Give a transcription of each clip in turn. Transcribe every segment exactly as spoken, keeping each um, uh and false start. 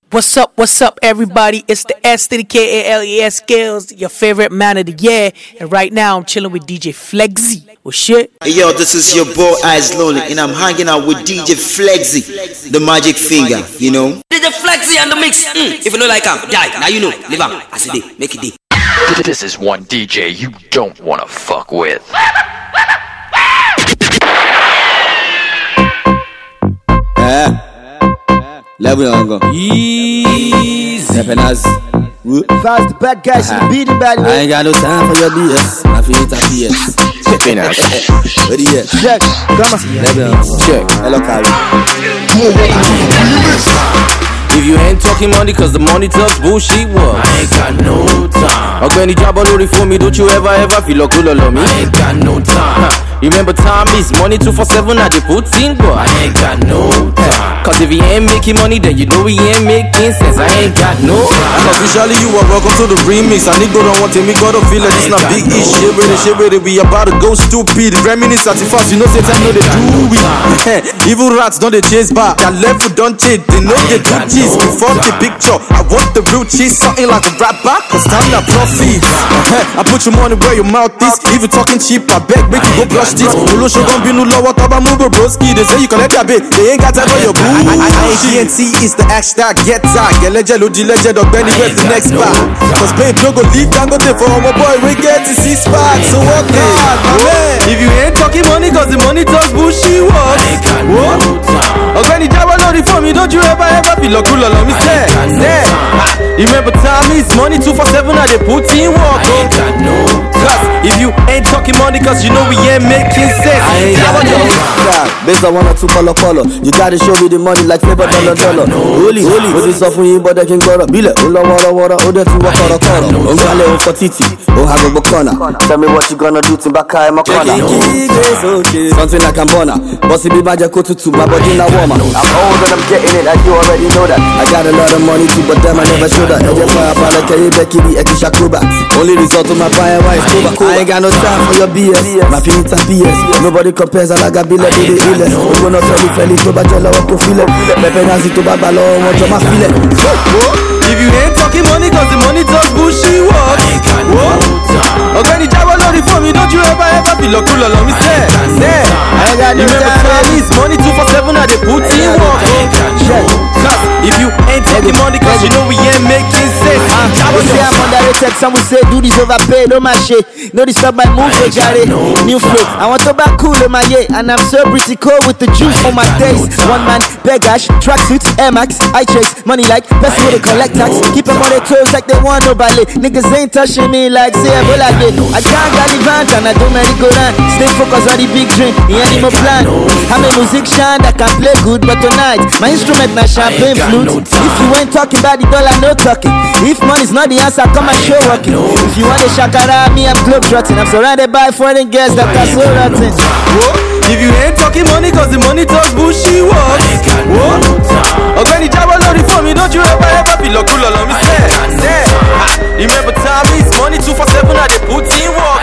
What's up, what's up, everybody? It's the S to the K A L E S Skills, your favorite man of the year. And right now, I'm chilling with D J Flexy. Well, shit. Hey, yo, this is your boy, Eyes Lonely, and I'm hanging out with D J Flexy, the magic finger, you know? D J Flexy and the mix. Mm. If you don't like him, die. Now you know. Live on. I said it. Make it day. This is one D J you don't want to fuck with. Yeah. Level on go. Easy. Happiness. Fast the bad guys, uh-huh. Beating bad. I ain't got no time for your B S. My feet are B S. Happiness. What do you check? Come on. Level on. Check. Hello, Carly. If you ain't talking money, cause the money talks bullshit, what? I ain't got no time. Okay, any job on for me, don't you ever, ever feel like cool on me? I ain't got no time. Remember time is money two for seven, I they put in, boy. I ain't got no time. Cause if he ain't making money, then you know he ain't making sense. I ain't got no time. And officially you are welcome to the remix. I need go don't want to me, gotta feel like it's not big no ish. Shit with it, shit with it, we about to go stupid. Reminisce at the fast, you know, say time know they do it. Evil rats, don't they chase back. That level don't change, they know they do cheese. Before the picture, I want the real cheese, something like a rap back, cause time that profits. I put your money where your mouth is. If you talking cheap, I beg, make you go brush this. Olo show gon' be no low, what about move broski? They say you can let your bit, they ain't got time for your boo. I G N T is the hashtag, get tag. Get legend, Uji legend, or Benny West the next spot. Cause babe, no go leave, don't go there for my boy, we get to see spot. So what God, my man. If you ain't talking money, cause the money talks bullshit, what? I ain't got no time. Or when you job on the for me, don't you ever ever feel like cool on me, say. Say, remember time is money two for seven, I they put in work. I ain't got no cause if you ain't talking money, cause you know we ain't making sense. I ain't got no time. Based on one or two color color, you gotta show me the money like flavor dollar dollar. Holy, holy, what is off when you but they can go up. Bile, ula water water, oda tu wa kora kora. Ongale o for titi, o hago bokona. Tell me what you gonna do to Bakai Makona. Something like I'm bona. Bossy be magic to to my body na warmer. I'm old and I'm getting it, and you already know that. I got a lot of money too, but them I never show that. Eje fire pala keye beki bi ekisha kuba. Only result of my fire wise kuba. I ain't got no time for your B S. My feelings are B S. Nobody compares and I got bile bile ile. We gonna tell you friendly to bajela wako file. Pepe nazi to babalo want to my file. If you ain't talking money, cause the money talks bullshit, what? I ain't got no time. Okay, the job on the for me, don't you ever ever feel like cool on me, say. Say, I got no remember time is money two for seven, I they put in work. Cause if you ain't taking money, cause you know we ain't making sense. I would say I'm underrated, some would say do this overpaid, oh my shit. No disturb my move, oh jare. New flow, I want to back cool in my yeah. And I'm so pretty cool with the juice on my days. One man, begash, tracksuits, Air Max, I chase money like best way to collect tax. Keep them on their toes like they want no ballet. Niggas ain't touching me like say Ebola day. I can't get event and I don't merry-go-round. Stay focused on the big dream, he ain't no plan. I'm a musician that can play good, but tonight my instrument my champagne flute. If you ain't talking about the dollar, no talking. If money's not the answer, come and show working. If you want a shakara, me I'm globe-trotting. I'm surrounded by foreign girls that are so rotten. If you ain't talking money, cause the money talks bullshit, what? What? Or when the job on the for me, don't you ever ever feel like cool on me, say. Say, remember time is money two for seven, I they put in work.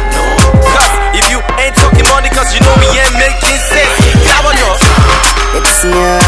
Cause if you ain't talking money, cause you know we ain't making sense. Job on your. It's yeah.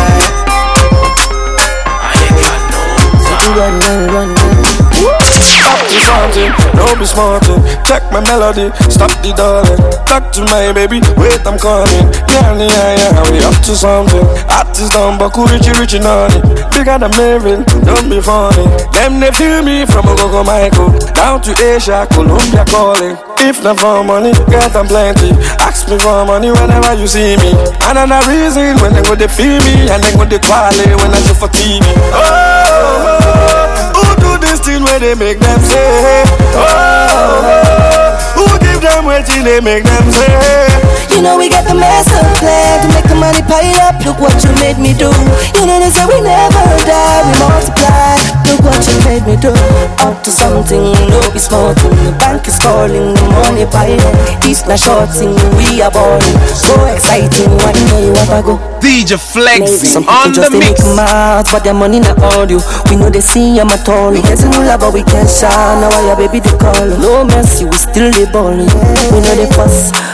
I ain't got no time. Run, run, run, run. Something, don't be smarting. Check my melody, stop the darling. Talk to my baby, wait I'm coming. Yeah, yeah, yeah, we up to something. Artist number, cool, richy, richy, nonny. Bigger than living, don't be funny. Them they feel me from Ogogo Michael down to Asia, Colombia calling. If not for money, get them plenty. Ask me for money whenever you see me. And another reason when they go they feel me, and they go they quality when I do for T V. Oh, oh, oh, who do this thing where they make them say? Oh, oh, oh, who give them waiting they make them say? You know we got the master plan to make the money pile up. Look what you made me do. You know they say we never die, we multiply. Look what you made me do. Up to something, no be small thing. The bank is calling, the money piling. This not short thing, we are balling. So exciting, one day you ever go. D J Flexy on the just mix. Make mouth, but their money not on you. We know they see I'm at all. We get to know love, but we can't shine. Now your baby they call. No mercy, we still they balling. We know they fuss,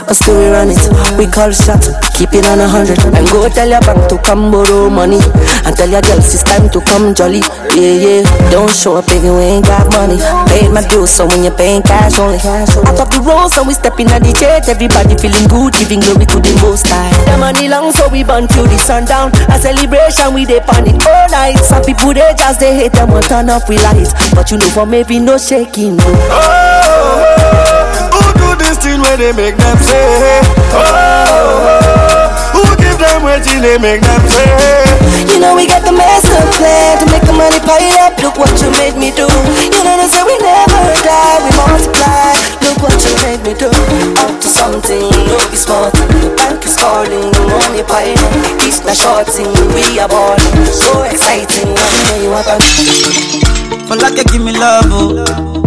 but still we run it. We call shot, keep it on a hundred. And go tell your bank to come borrow money. And tell your girls it's time to come jolly. Yeah, yeah, don't show up if you ain't got money. Paid my dues, so when you're paying cash only. Out of the road, so we stepping at the gate. Everybody feeling good, giving glory to the most high. The money long, so we burn till the sundown. A celebration, we dey on it all night. Some people they just they hate them, will turn up with lights. But you know for maybe no shaking, no. Oh, who do this thing where they make them say? Oh, who give them waiting they make them say? You know we got the master plan to make the money pile up. Look what you made me do. You know they say we never die, we multiply. Look what you made me do. Up to something, no be smart. The bank is calling, the money pile up. It's not short thing, we are balling. So exciting, I know you want to. For like you give me love, oh.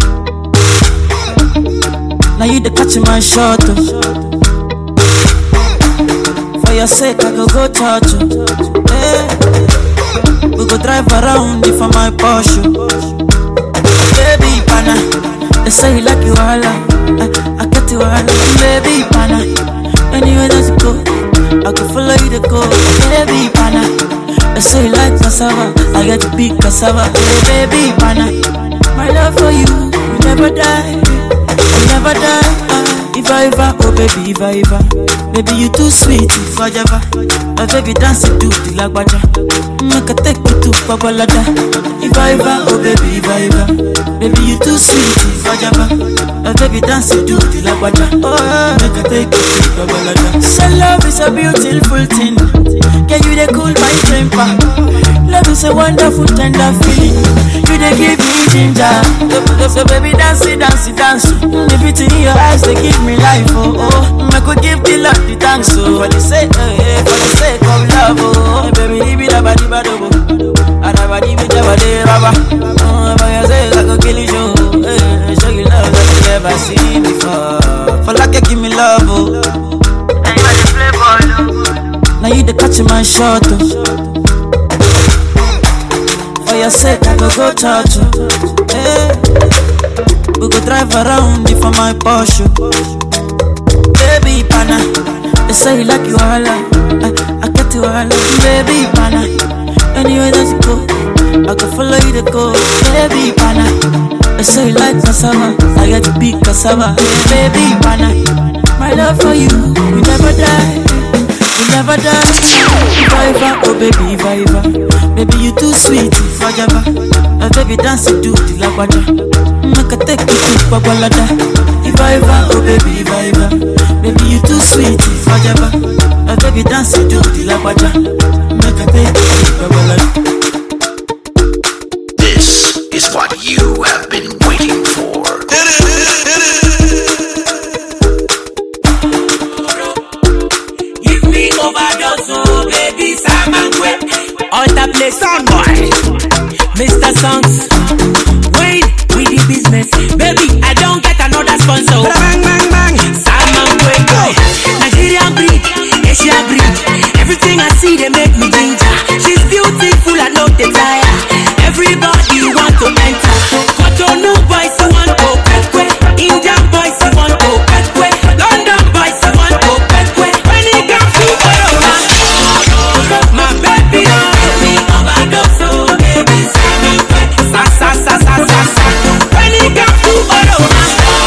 Now you the catch my shot, oh. For your sake, I go go touch you. Yeah. We go drive around if for my Porsche. Baby pana, they say you like you all, I, I get you all. Baby pana, anywhere that you go, I can follow you to go. Baby pana, they say you like cassava, I get to big cassava. Hey, baby pana, my love for you will never die, will never die. Iva Iva, oh baby Iva Iva, baby you too sweet, Iva Java. My baby dance to the lagwaja, make a take you to Babalada. Iva Iva, oh baby Iva Iva, baby you too sweet, Iva Java. My baby dance to the lagwaja, oh make a take you to Babalada. So love is a beautiful thing, can you they cool my temper? Love is a wonderful tender feeling, you they give me ginger. So, so baby dance it, dance it, dance. The beauty in your eyes they give me life, oh oh. I could give the Lord the thanks, oh. For the sake, eh, for the sake of love, oh. Baby, leave it about the bado, and I body with the body rubber. Oh, for your sake, I could kill you, show, eh, show you love that you never seen before. For like you give me love, oh. And you are the playboy, oh. Now you the catch my shot, oh. For your sake, I go go touch you. Hey. We go drive around if for my Porsche. Baby pana, they say you like you all, I, I get you all. Baby pana, anywhere that you go, I can follow you to go. Baby pana, they say you like cassava, I get to big cassava. Baby pana, my love for you will never die, will never die. Iva Iva, oh baby Iva Iva, baby you too sweet, Iva Java. My baby dance to the lagwaja, make a take you to Babalada. Iva Iva, oh baby Iva Iva, baby you too sweet, Iva Java. My baby dance to the lagwaja, make a take you to Babalada. This is what you have been waiting for. Give me overdose, oh baby, Samangwe. Alter play sound boy, Mister Songs. Wait, we the business, baby. I don't get another sponsor. Bang bang bang, Samangwe boy. Nigerian breed, Asian breed. Everything I see they make me ginger. She's beautiful, I know the tire. Everybody want to enter. Cotonou boys want to pekwe. Indian boys want to pekwe. London boys want to pekwe. When it comes to Corona, my baby, baby, overdose, oh baby, Samangwe. Sa sa sa sa sa sa. When it comes to Corona,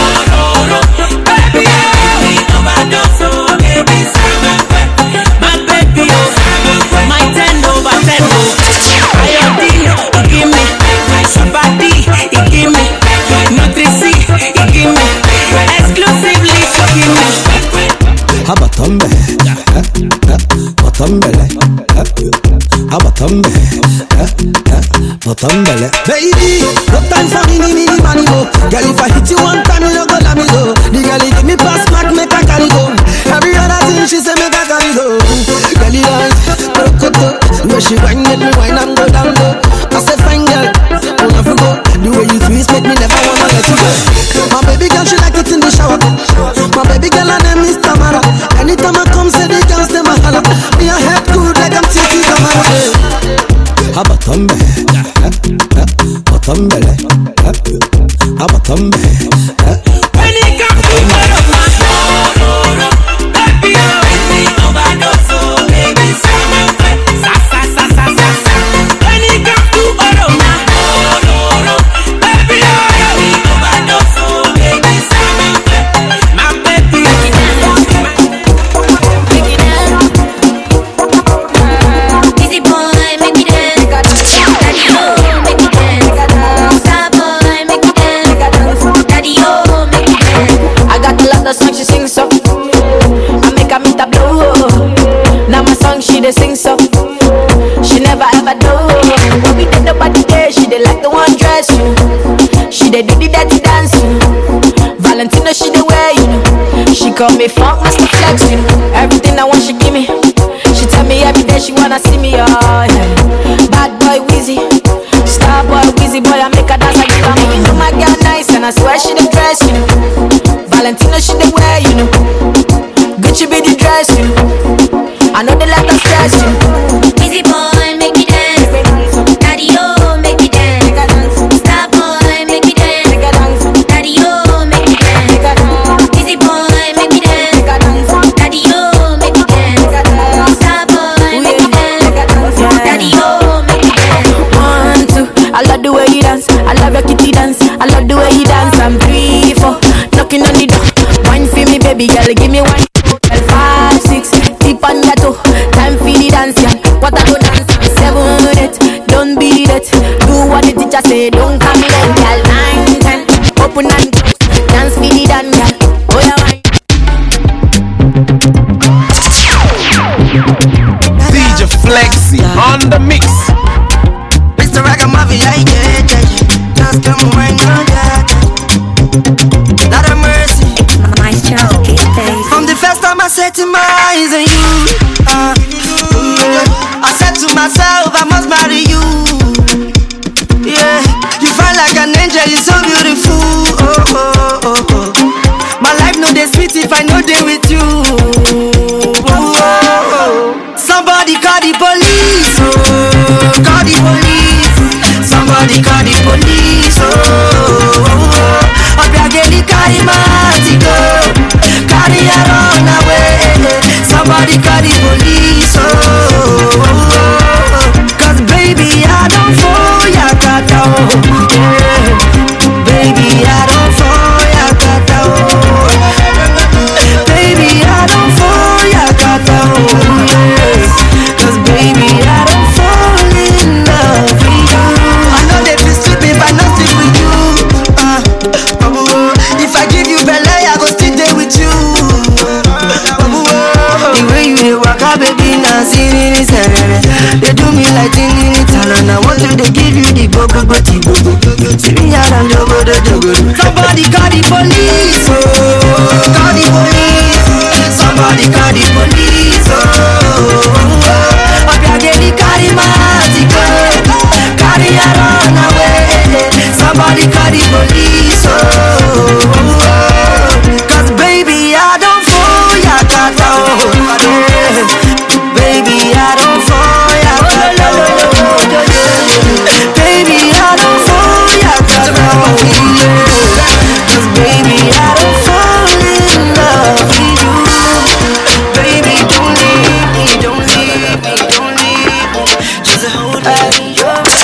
baby, baby, overdose, oh baby, Samangwe. My baby, oh Samangwe. My ten over ten, oh. Iodine, you give me. Somebody, you give me. Nutrici, you give me. Exclusively, you give me. Habatambe, Batambele, Habatambe, Batambele. Baby, no time for me, me, me, money go. Girl, if I hit you one time, you don't go let me go. The girl, give me pass back, make I carry go. Every other thing she say, make I carry go. Girl, you like, brokoto. Where she wine, make me wine and go down low. I say, fine girl, I love you go. The way you twist, make me never wanna let you go. My baby girl, she like it in the shower. My baby girl, her name is Tamara. Anytime I come, say the girls, they my holla. Me a head good like I'm Titi Tamara. Habatambe, Batambele, Habatambe. When it comes to Corona, dey do the dirty dancing. Valentino, she the way, you know. She call me Funk Master Flex, you know. Everything I want, she give me. She tell me every day she wanna see me, oh yeah. Bad boy Weezy, star boy Weezy, boy I make her dance like you. I mean, you know my girl nice and I swear she the dress, you know. Valentino, she the way, you know. Gucci be the dress, you know. I know they like the stress, you know. Easy boy, make me dance. Daddy, oh, make me dance. Star boy, make me dance. Daddy, oh, make me dance. Easy boy, make me dance. Daddy, oh, make me dance. Star boy, make me dance. Daddy, oh, make me dance. One, two, I love the way you dance. I love your kitty dance. I love the way you dance. I'm three, four, knocking on the door. One for me, baby girl, give me one. Five, six, deep on that toe. Time for the dance, yeah. What I do dance? Seven, eight, don't beat it. Do what the teacher say, don't come in and girl. Nine, ten, open and close. Dance for the dance, girl. Oh yeah, why? D J Flexi on the mix. Mister Ragamuffin, yeah, yeah, yeah. Just come right now, yeah. Not a mercy. From the first time I set my eyes on you, uh, I said to myself, I must marry you. Yeah, you fine like an angel, you're so beautiful. Oh, oh, oh, oh. My life no dey sweet if I know they with you. Oh, oh, oh. Somebody call the police, oh, call the police. Somebody call the police, oh, oh, oh. Obiageli carry my go. Carry her on away. Somebody call the police, oh, oh, oh. Cause baby I don't fall ya kata, oh, yeah. Baby I don't fall ya kata, oh. Baby I don't fall ya kata, oh, yeah. Cause baby I don't fall in love with you. I know they feel stupid if I not stick with you, uh, oh, oh. If I give you belly I go still there with you. The way you dey walk out, baby, now see me in they do me like tinny talent. I want to they give you the go go go go go. See me out and jogo do jogo. Somebody call the police, oh, call the police. Somebody call the police, oh, oh. Obiageli carry my girl, carry her on away. Somebody call the police, oh, oh. Cause baby I don't fall ya kata, oh, yeah. Baby I don't fall ya kata, oh, yeah. Baby I don't fall ya kata, oh, yeah. Cause baby I don't fall in love with you. Baby don't leave me, don't leave me, don't leave me. Just hold me.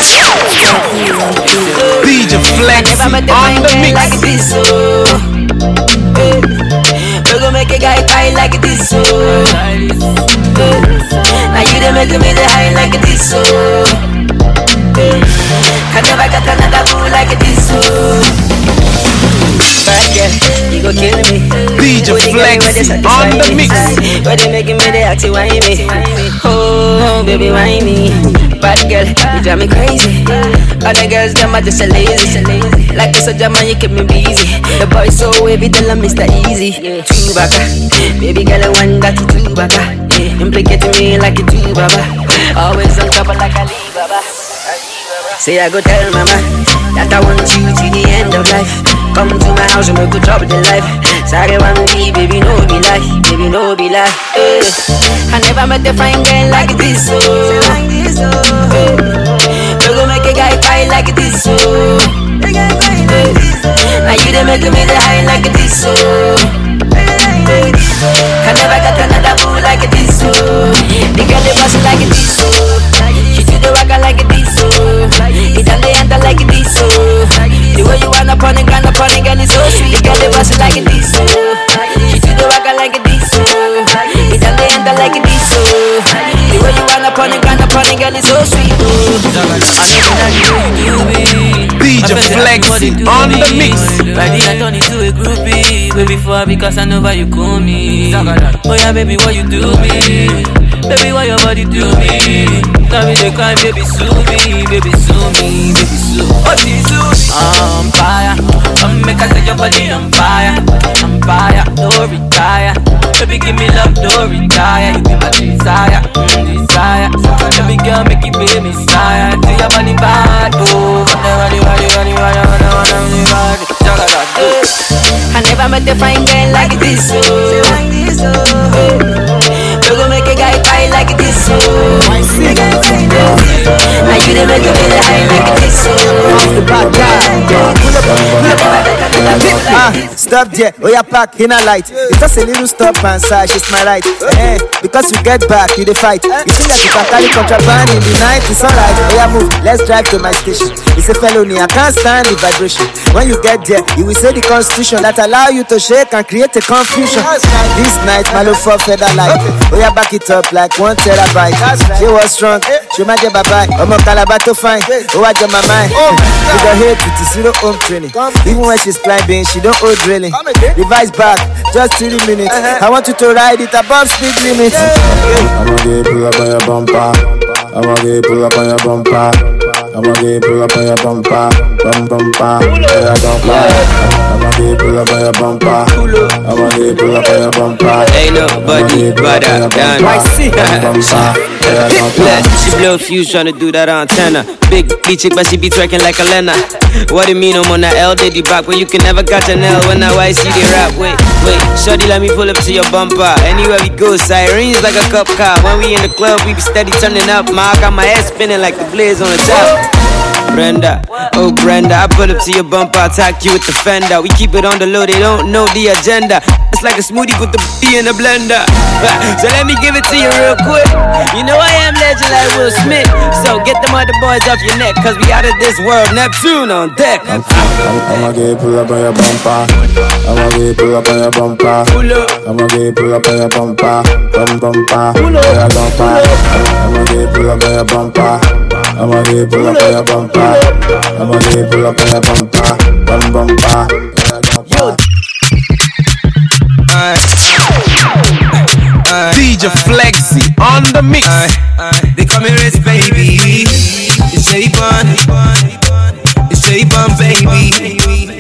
D J Flexi on the mix. Like this, oh. Hey. We gon' make a guy cry like this, oh. Hey. Now you done make me the high like this, oh. Hey. I never got another boo like this, oh. Bad girl, you gon' kill me. D J Flexi on the mix. Why they making me, they act why me. Oh, baby, why me? Bad girl, you drive me crazy. Other girls, them are just a lazy. Like this, a German, you keep me busy. The boy so wavy, tell him Mister Easy. Two baka, baby girl, I want that two baka. Implicating me like a two baba. Always on top like a Lee Baba. Say I go tell mama that I want you to the end of life. Come to my house and make good trouble in life. Sorry one day, baby, no be lie, baby, no be lie. Hey. I never met a fine girl like this, oh. Hey. We gon' make a guy cry like this, oh. Hey. Now you done make me the high like this, oh. Hey. I never got another boo like this, oh. The girl they boss like this, oh. She do the waka like this, oh. It all the under like this, oh. The way you wanna pon it, gonna pon it, girl is so sweet. The girl they boss like this, oh. She do the waka like this, oh. It all the under like this, oh. The way you wanna pon it, gonna pon it, girl is so sweet, oh. D J Flexi on the mix. Ready, I turn into a groupie. Way before because I know why you call me. Oh yeah, baby, what you do me? Baby, why your body do me? Now me they cry, baby, sue me, baby, sue me, baby, sue. Oh, she sue me. I'm fire. I say your body on fire, on fire, don't retire. Baby, give me love, don't retire. You be my desire, mm, desire. Baby girl, make it be Messiah. See your body bad, oh. Body, body, body, body, body, body, body, body. I never met a fine girl like this, oh. You gon' make a guy cry like this, oh. Now you the make me lie like this, oh. Off the back, yeah. Pull up, pull up. Ah, stop there, oh yeah, pack in a light. It's just a little stop and side, she's my right. Eh, because you get back, you the fight. You think that you can carry contraband in the night, it's alright. Oh yeah, move, let's drive to my station. It's a felony, I can't stand the vibration. When you get there, you will say the constitution that allow you to shake and create a confusion. This night, my love for feather light. Oh yeah, back it up like one terabyte. She was strong, she might get bye-bye. I'm a calabato fine, oh I get my mind. You got hate with the zero home training. Even when she's climbing, she don't owe drilling. Revice back, just three minutes. I want you to ride it above speed limit. I'ma get pull up on your bumper. I'ma get pull up on your bumper. I'ma get pull up on your bumper. Bum bumper, yeah bumper. I'ma get pull up on your bumper. I'ma get pull up on your bumper. Ain't nobody but I done. She blow fuse tryna do that antenna. Big bitch chick but she be twerking like a Lena. What do you mean I'm on that L Diddy back when you can never catch an L when I Y C the rap? Wait, wait, shorty let me pull up to your bumper. Anywhere we go, sirens like a cup car. When we in the club, we be steady turning up. Ma, I got my head spinning like the blaze on the top. Brenda, oh Brenda, I pull up to your bumper, attack you with the fender. We keep it on the low, they don't know the agenda. It's like a smoothie with the B in the blender. So let me give it to you real quick. You know I am legend like Will Smith. So get them other boys off your neck, cause we out of this world. Neptune on deck. I'ma get pull up on your bumper. I'ma get pull up on your bumper. I'ma get pull up on your bumper. Bum bumper, yeah bumper. I'ma get pull up on your bumper. I'ma get pull up on your bumper. I'ma get pull up on your bumper. Bum bumper, yeah bumper. D J Flexi on the mix. They call me Rich Baby. It's J-Bun. It's J-Bun, baby.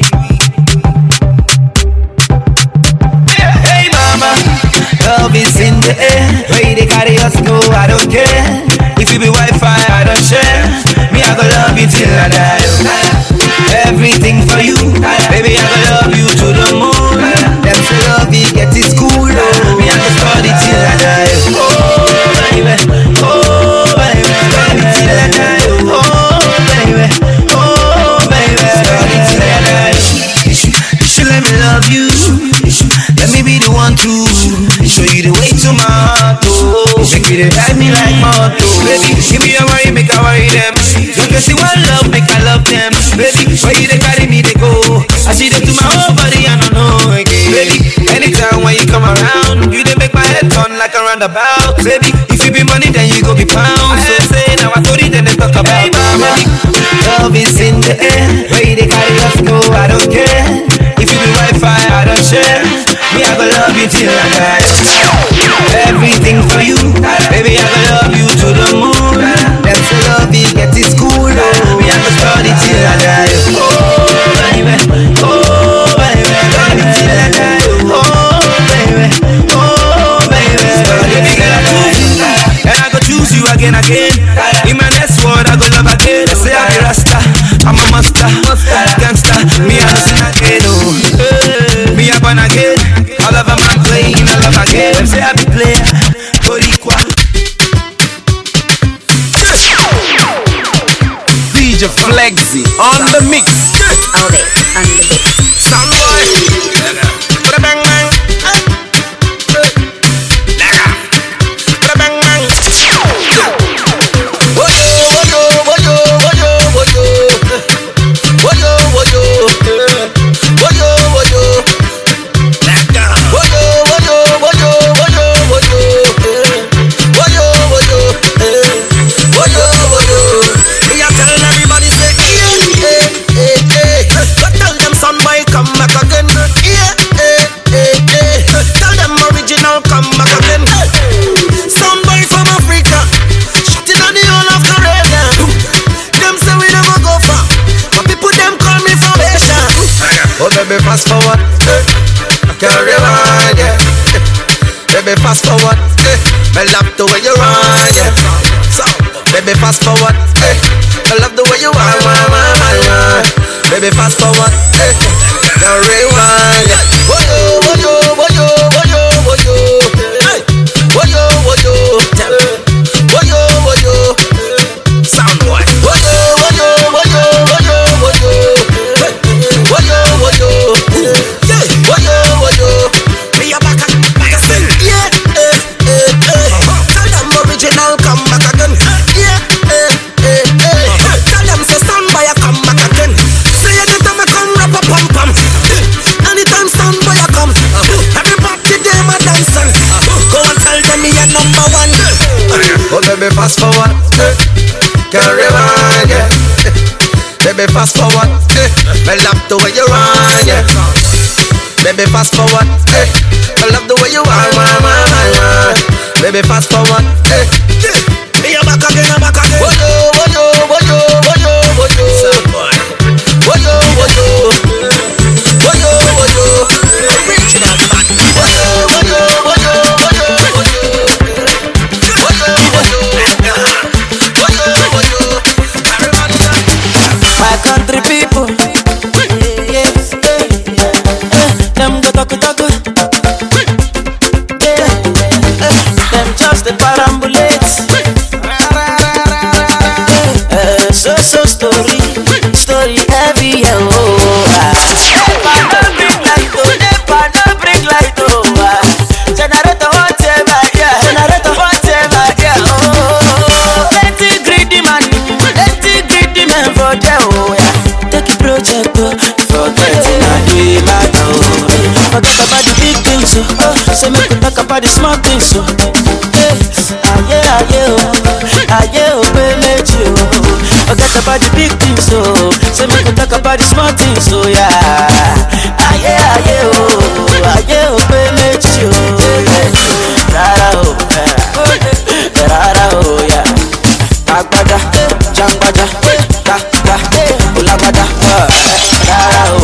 Hey mama, love is in the air. Where they carry us go, I don't care. If you be Wi-Fi, I don't share. Me, I go love you till I die. Everything for you, baby, I go love you to the moon. Them say love you, get it cool. Me, I go study till I die. Oh, baby, oh, baby, baby, till I die. Oh, baby, oh, baby, study till I die. You should, you should let me love you. You should let me be the one to show you the way to my heart. Oh, make me drive me like moto. Baby, give me a worry, make I worry them. Don't you see one love, make I love them. Baby, where you they carry me, they go. I see them to my whole body, I don't know again. Baby, anytime when you come around, you they make my head turn like a roundabout. Baby, if you be money, then you go be pounds. So say now I told you, then they talk about. Hey, mama, love is in the air. Where you they carry us go, I don't care. If you be Wi-Fi, I don't share. Me, I go love you till I die. Everything for you, baby, I go love you to the moon. Them say love you, get it cool. Me, I go study till I die. Oh, baby, oh, baby, baby, till I die. Oh, baby, oh, baby, study till I die. And I go choose you again, again. In my next word, I go love again. They say I'm a Rasta, I'm a master, gangster. Me, I go sing again, oh. Me, I go again. I love my playing, I love my game. Them say I be player, Boricua. D J Flexi on the mix. All day, on the mix. Sound boy. Put a bang bang. Put a bang bang. Woyo, woyo, woyo, woyo, woyo. Woyo, woyo. Woyo, woyo. Woyo, woyo, woyo, woyo, woyo. Woyo, woyo. Woyo, woyo. Me a tell everybody say, yeah, yeah, yeah, yeah. But tell them son boy come back again. forward. Eh. Me love the way you run, yeah. So, baby, fast forward. Eh. I love the way you run, run, run, run, run. Baby, fast forward. Eh. Now rewind, yeah. Woyo, woyo, woyo, woyo, woyo. Hey. Woyo, woyo. Woyo, woyo. Sound boy. Woyo, woyo, woyo, woyo, woyo. Hey. Woyo, woyo. Yeah. Woyo, woyo. Me a back and back and sing. Yeah. Eh, eh, eh. Tell them original come back again. Yeah. Eh, eh, eh. Tell them say sound boy a come back again. Say anytime I come rap a pum pum. Anytime sound boy a come, everybody them a dancing. Go and tell them me a number one. Oh baby fast forward, can't rewind, yeah. Baby fast forward, I love the way you run, yeah. Baby fast forward, I love the way you run, run, run, run, run. Baby fast forward, me a back again, I'm back again. Woyo, woyo, woyo, woyo, woyo. Woyo, woyo, woyo, woyo. Original man. Woyo, woyo, woyo, woyo, woyo. Woyo, woyo, woyo, woyo. My country people, yes, yeah, yeah. Them go talk talk, yeah, them just the parambulates. Uh, so so story, story heavy, oh. Never bring light, oh, never bring light, oh. Generator whatever, yeah, generator whatever, yeah, oh. Plenty greedy man, plenty greedy man for there, oh, yeah. Take a project, oh, forget it, I do it, man, oh. Forget about the big things, oh. Say make we talk about the small things, oh. Yeah, yeah, yeah, oh, yeah, oh, baby, oh. Forget about the big things, oh. Say make we talk about the small things, oh, yeah. Ah, yeah, yeah, oh, ah, yeah, oh, baby, oh. Rara, oh, yeah. Rara, oh, yeah. Agbada, jangbada, ka, ka, ulabada, rara, oh,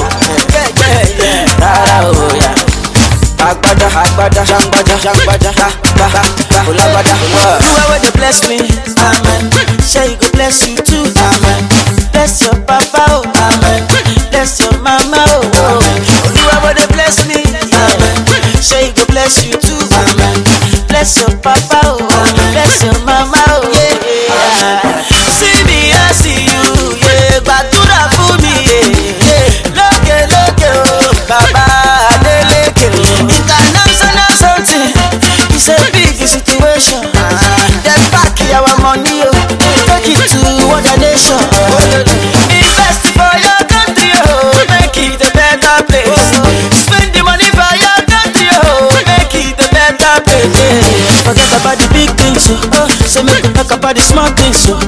rara, oh, yeah. Agbada, agbada, jangbada, jangbada, ka, ka, ka, ulabada, whoever they bless me, amen. Say you go bless you too, amen. Bless your papa, oh, amen. Bless your mama, oh, amen. Whoever they bless me, amen. Say you go bless you too, amen. Bless your papa, oh, amen. Bless your mama, oh, yeah. See me, I see you, yeah. Batura for me, yeah. Look, look, oh, Baba, Adeleke. International something, it's a big situation. Then back our money, oh. Take it to other nation. Invest for your country, oh. Make it a better place. Spend the money for your country, oh. Make it a better place. Forget about the big things, oh. So make we talk about the small things, oh.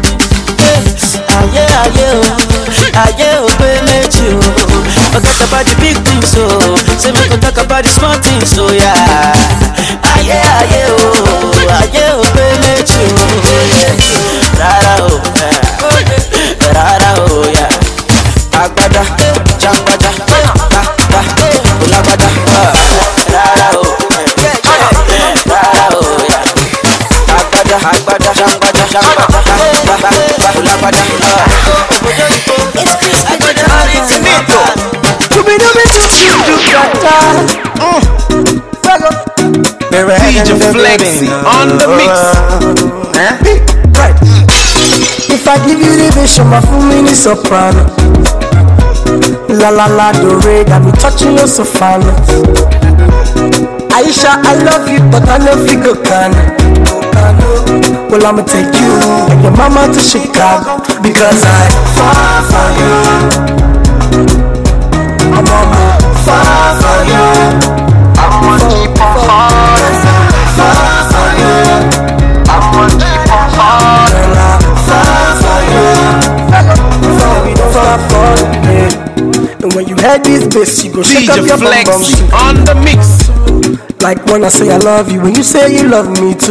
Ah yeah, ah yeah, oh. Ah yeah, oh, baby, oh. Forget about the big things, oh. So make we talk about the small things, oh, yeah. Ah yeah, ah yeah, oh. Ah yeah, oh, baby, oh. Rara, oh, yeah. Rara, oh, yeah. Agbada, jangbada, ka, ka, ulabada, rara, oh, rara, oh, yeah. Agbada, agbada, jangbada, jangbada, ka, ka, ulabada, it's Chris Agbada, it's Nito. To be the best you do that. D J Flexi on the mix. Right. If I give you the vision, my full mini soprano. La la la do re, got me touching your soprano. Aisha, I love you, but I know you go can. Well, I'ma take you and your mama to Chicago because I fall for you. I'm on fall for you. I'm on keep on falling. Fall for you. I'm on keep on falling. Fall for you. Fall, we don't stop falling, yeah. And when you had this bitch, you go shake up your bum bum on the mix. Like when I say I love you, when you say you love me too.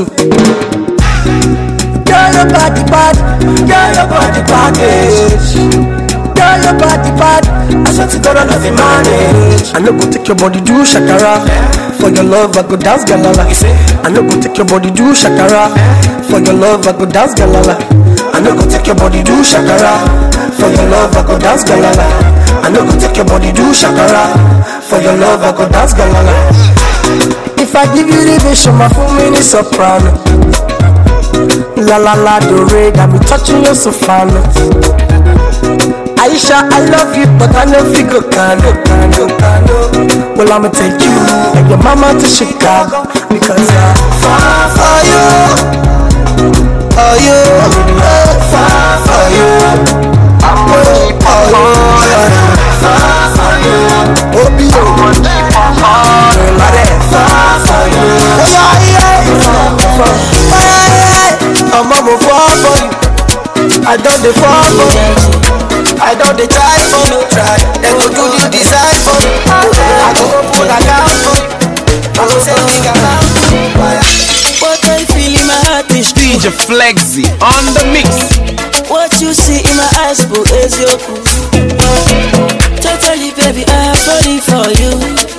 Girl, your body bad, girl, your body package. Girl, your body bad, I said to gotta love you manage. I no go take your body do shakara. For your love I go dance galala. I no go take your body do shakara. For your love I go dance galala. I no go take your body do shakara. For your love I go dance galala. I no go take your body do shakara. For your love I go dance galala. If I give you the vision, my full mini soprano. La la la do re, got me touching your soprano. Aisha, I love you, but I know figure kando, kando, kando. Well, I'ma take you and your mama to Chicago because I fall for you, for you, fall for you, I'm waiting for you, fall for you, oh, be your one, fall for you, oh yeah, yeah, I'm gonna fall for you, I don't dey fall for you. I don't they try for me, try. They go do the design for me. I go pull a down for me. I go say we got down. What I feel in my heart is D J Flexy on the mix. What you see in my eyes, boo, is your cool. Totally, baby, I'm falling for you.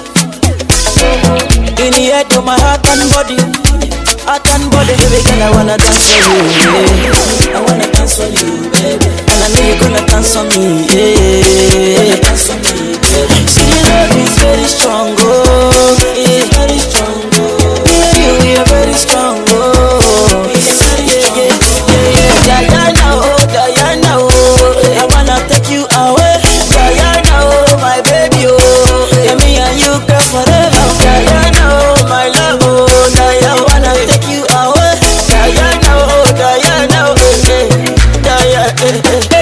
In the head of my heart and body, heart and body, baby, girl, I wanna dance for you. I wanna dance for you, baby. I know you're gonna dance on me, yeah. Dance on me, yeah. See, love is very strong, oh, yeah, very strong, oh. Yeah, you, we are very strong, oh. Yeah, yeah, yeah, yeah, Diana, oh, Diana, oh. I wanna take you away, Diana, oh, my baby, oh. Yeah, me and you, girl, forever, Diana, oh, my love, oh. Diana, I wanna take you away, Diana, oh, Diana, oh, yeah, Diana, eh, eh.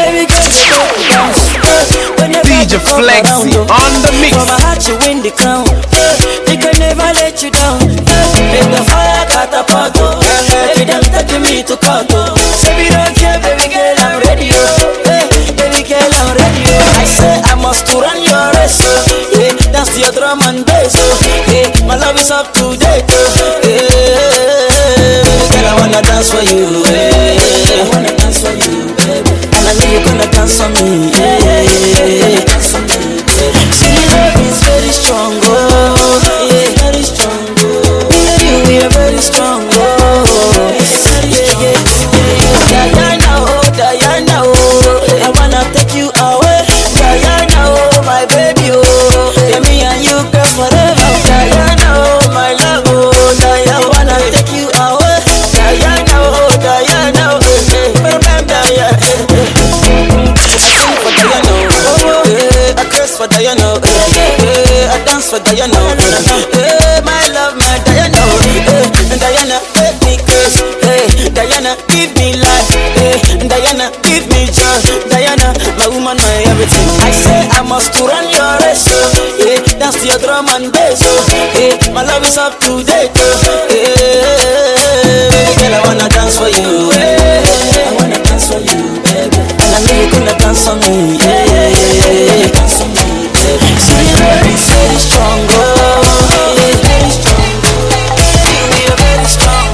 D J Flexy on the mix. For my heart you win the crown. They can never let you down. Make the fire catapult. Baby, them taking me to court. Say we don't care, baby girl, I'm ready. Baby girl, I'm ready. I say I must to run your race. Yeah, dance to your drum and bass. Yeah, my love is up to date. Yeah, girl, I wanna dance for you. I wanna dance for you, baby. And I know you're gonna dance for me. Yeah, yeah, yeah. Dance for me, baby. See, love is very strong, oh, yeah, very strong, oh. Me and you, we are very strong, oh, yeah, yeah, yeah, yeah. Diana, oh, Diana, oh, I wanna take you away, Diana, oh, my baby, oh, yeah, me and you, girl, forever, Diana, oh, my love, oh, Diana, I wanna take you away, Diana, oh, Diana, oh, yeah, Diana, I curse for Diana, I dance for Diana, my love, my Diana, Diana, make me curse, Diana, give me life, Diana, give me joy, Diana, my woman, my everything. I say I must to run your race, yeah, dance to your drum and bass, yeah, my love is up to date, yeah, girl, I wanna dance for you, I wanna dance for you, baby, and I know you're gonna dance for me, yeah, yeah, yeah, yeah, dance for me, baby. See, love is very strong, oh, yeah, very strong, oh, we are very strong,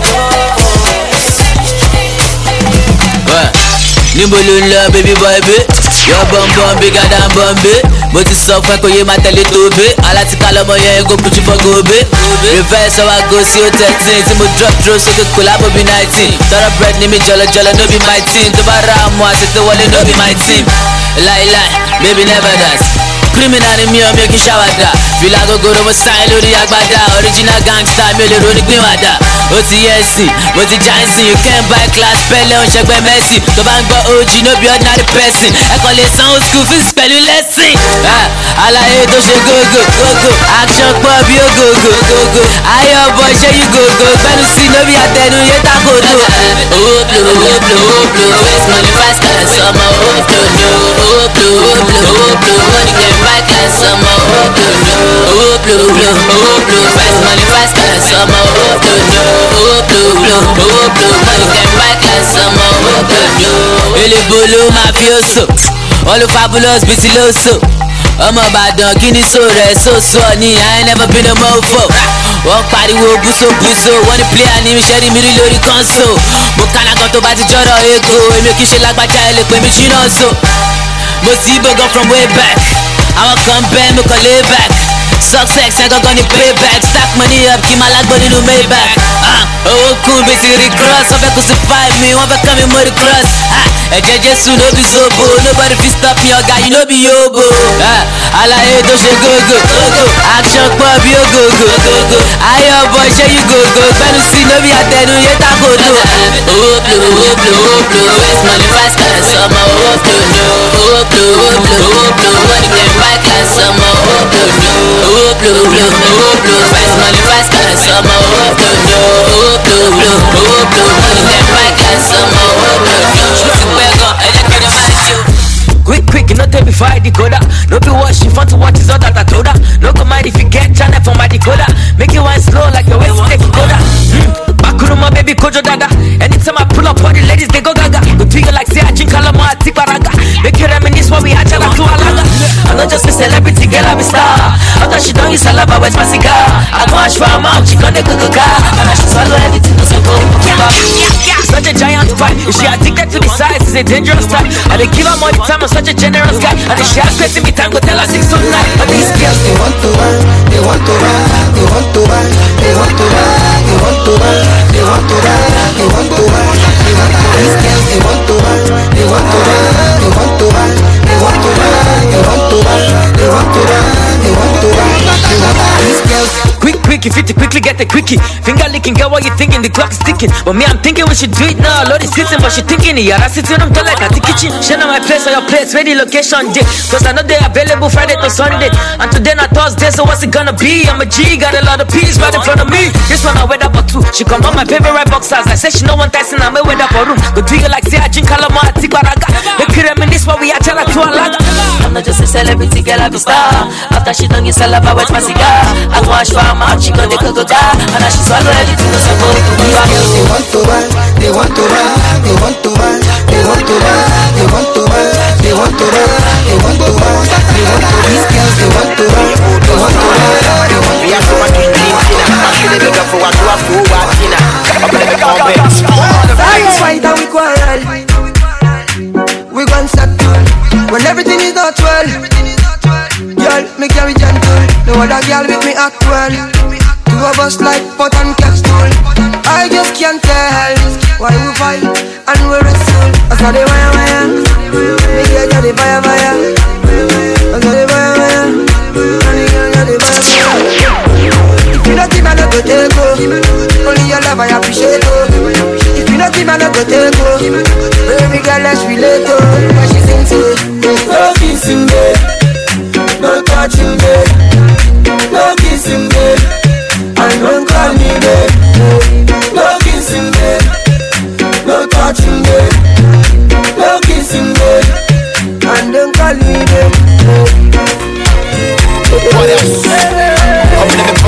oh. Níbo ló ń lọ, baby boy, babe? Your bum bum bigger than Bombay. Mo ti sọ fún ẹ kò yé máa tẹ̀lé tó bẹ́. Alátíká lọmọ yẹn go put you for gobe. Reverse ọwọ́ go sí o thirteen. Tí mo drop dúró sókè kò lábò bí nineteen. Tọrọ bread ní mi jọlọjọlọ no be my team. Tó bá ra àmọ́ àṣetò wọlé no be my team. Láíláí, baby never dance. Criminal ni mi ò mi ò kí ṣàwàdà. Fìlà gogoro mo sáyé lórí agbádá. Original gangster mi ò lè ronú gbé wàdà. Ó ti yẹ sí, mo ti já sí. You can't buy class pẹ̀lẹ́ òun ṣẹgbẹ́ Messi. Tó bá ń gbọ́ O G no be ordinary person. Ẹ̀kọ́ lè sanwó school fees pẹ̀lú lẹ́sìn. Àlàyé tó ṣe gógó gógó. Action pọ̀ bí ògógó gógó. Ayọ̀ bọ̀ ṣé yí gógó. Gbẹ́nu sí no be àtẹnu yé takoto. Owó blow, owó blow, owó blow. Waste money fast like summer. Owó blow, no. Owó blow, owó blow, owó blow. Money get right like summer. Owó blow, no. Owó blow, blow, owó blow. Fast money fast like summer. Owó blow, no. Owó blow, blow, owó blow. Money get right like summer. Owó blow, no. Elébolo mafioso. All the fabulous busy loso. Ọmọ Ìbàdàn kí ni so rẹ̀ so sọ ni I ain't never been a mofo. Wọ́n pariwo búso búso. Wọ́n ní player ní mi ṣẹ́rí mi rí lórí console. Mo kánà kan tó bá ti jọ́rọ̀ ego. Èmi ò kí ṣe lágbájá ẹ lè pè mí jìnnà so. Mo sì bọ̀gàn from way back. I'ma come back, make a lay back. Success, I got gonna pay back. Stack money up, keep my life body no Maybach. Ah, oh cool, basically cross. I bet crucify me, one back coming more cross. Ah, and just no be so boo. Nobody fi stop me, your guy, you know be yobo. Ah, I like it, she go go go go. Action pop, you go go go go. I your boy, show you go go. Better see no be a dead, no yet I go do. Oh blue, oh blue, oh blue. Waste money fast like summer. Oh blue, oh blue, oh blue, oh blue. Money get back like summer. Oh blue, oh blue, blue, oh blue. Fast money fast like summer. Oh blue, oh blue, blue, oh blue. Money get back like summer. Oh blue, quick, quick, you know take me fire decoder. No be watch, you want to watch is all that I told her. No go mind if you get channel for my decoder. Make it one slow like your waist take decoder. Mm. Back on my baby Kojo Dada. Anytime I pull up on the ladies, they go gaga. Go to you like say I drink Alamo, I take Baraga. Make you reminisce what we had to Alaga. I'm not just a celebrity, girl, I'm a star. After she done you salaba, where's my cigar? I go ash for her mouth, she gonna go go go. And I should swallow everything, so go. Such a giant fight. If she addicted to the size, it's a dangerous type. And they give her more time, I'm such a generous guy. And if she has great in me time, go tell her six to nine. But these girls, they want to run, they want to run, they want to run, they want to run, they want to run, they want to run, they want to run, they want to run. These girls, they want to run, they want to run, they want to run, they want to run, they want to run, they want to run, they want to run, they want to run. These girls, quick, quick, if you to quickly get the quickie. Finger licking, girl, what you thinking? The clock is ticking. But me, I'm thinking we should do it now. Lord is sitting, but she thinking it. Yeah, I sit in them like at the kitchen. Share my place or your place, ready location day. Cause I know they're available Friday to Sunday. And today not Thursday, so what's it gonna be? I'm a G, got a lot of P's right in front of me. This one I wear up for two. She come on my favorite boxers. I say she know one Tyson, I'm a wear up for room. Go do you like say I drink Alamo, I take Baraga. Make you reminisce what we had to like to Alaga. I'm not just a celebrity, girl, I'm a star. After she done you salaba, where's my cigar? I go ash for her mouth, she gonna go go go. And I she swallow everything, so go. They want to run, they want to run, they want to run, they want to run, they want to run, they want to run, they want to run, they want to. These girls, they want to run, they want to run, they want to run. We are so much in the big up for what you have to watch in. Science white and we quarrel. We gon' settle when everything is not well. Girl, me carry gentle. No other girl with me act well. Two of us like pot and cake stool. I just can't tell why we fight and we wrestle. I saw the wire wire, me get the fire fire. I saw the wire wire, and the girl got the fire fire. If you not give me no go take go, only your love I appreciate go. If you not give me no go take go, baby girl let's relate to. What she sings to, no kissing babe, no touching babe, no kissing babe. And don't call me babe. No kissing babe, no touching babe, no kissing babe. And don't call me babe. What else? I'm in the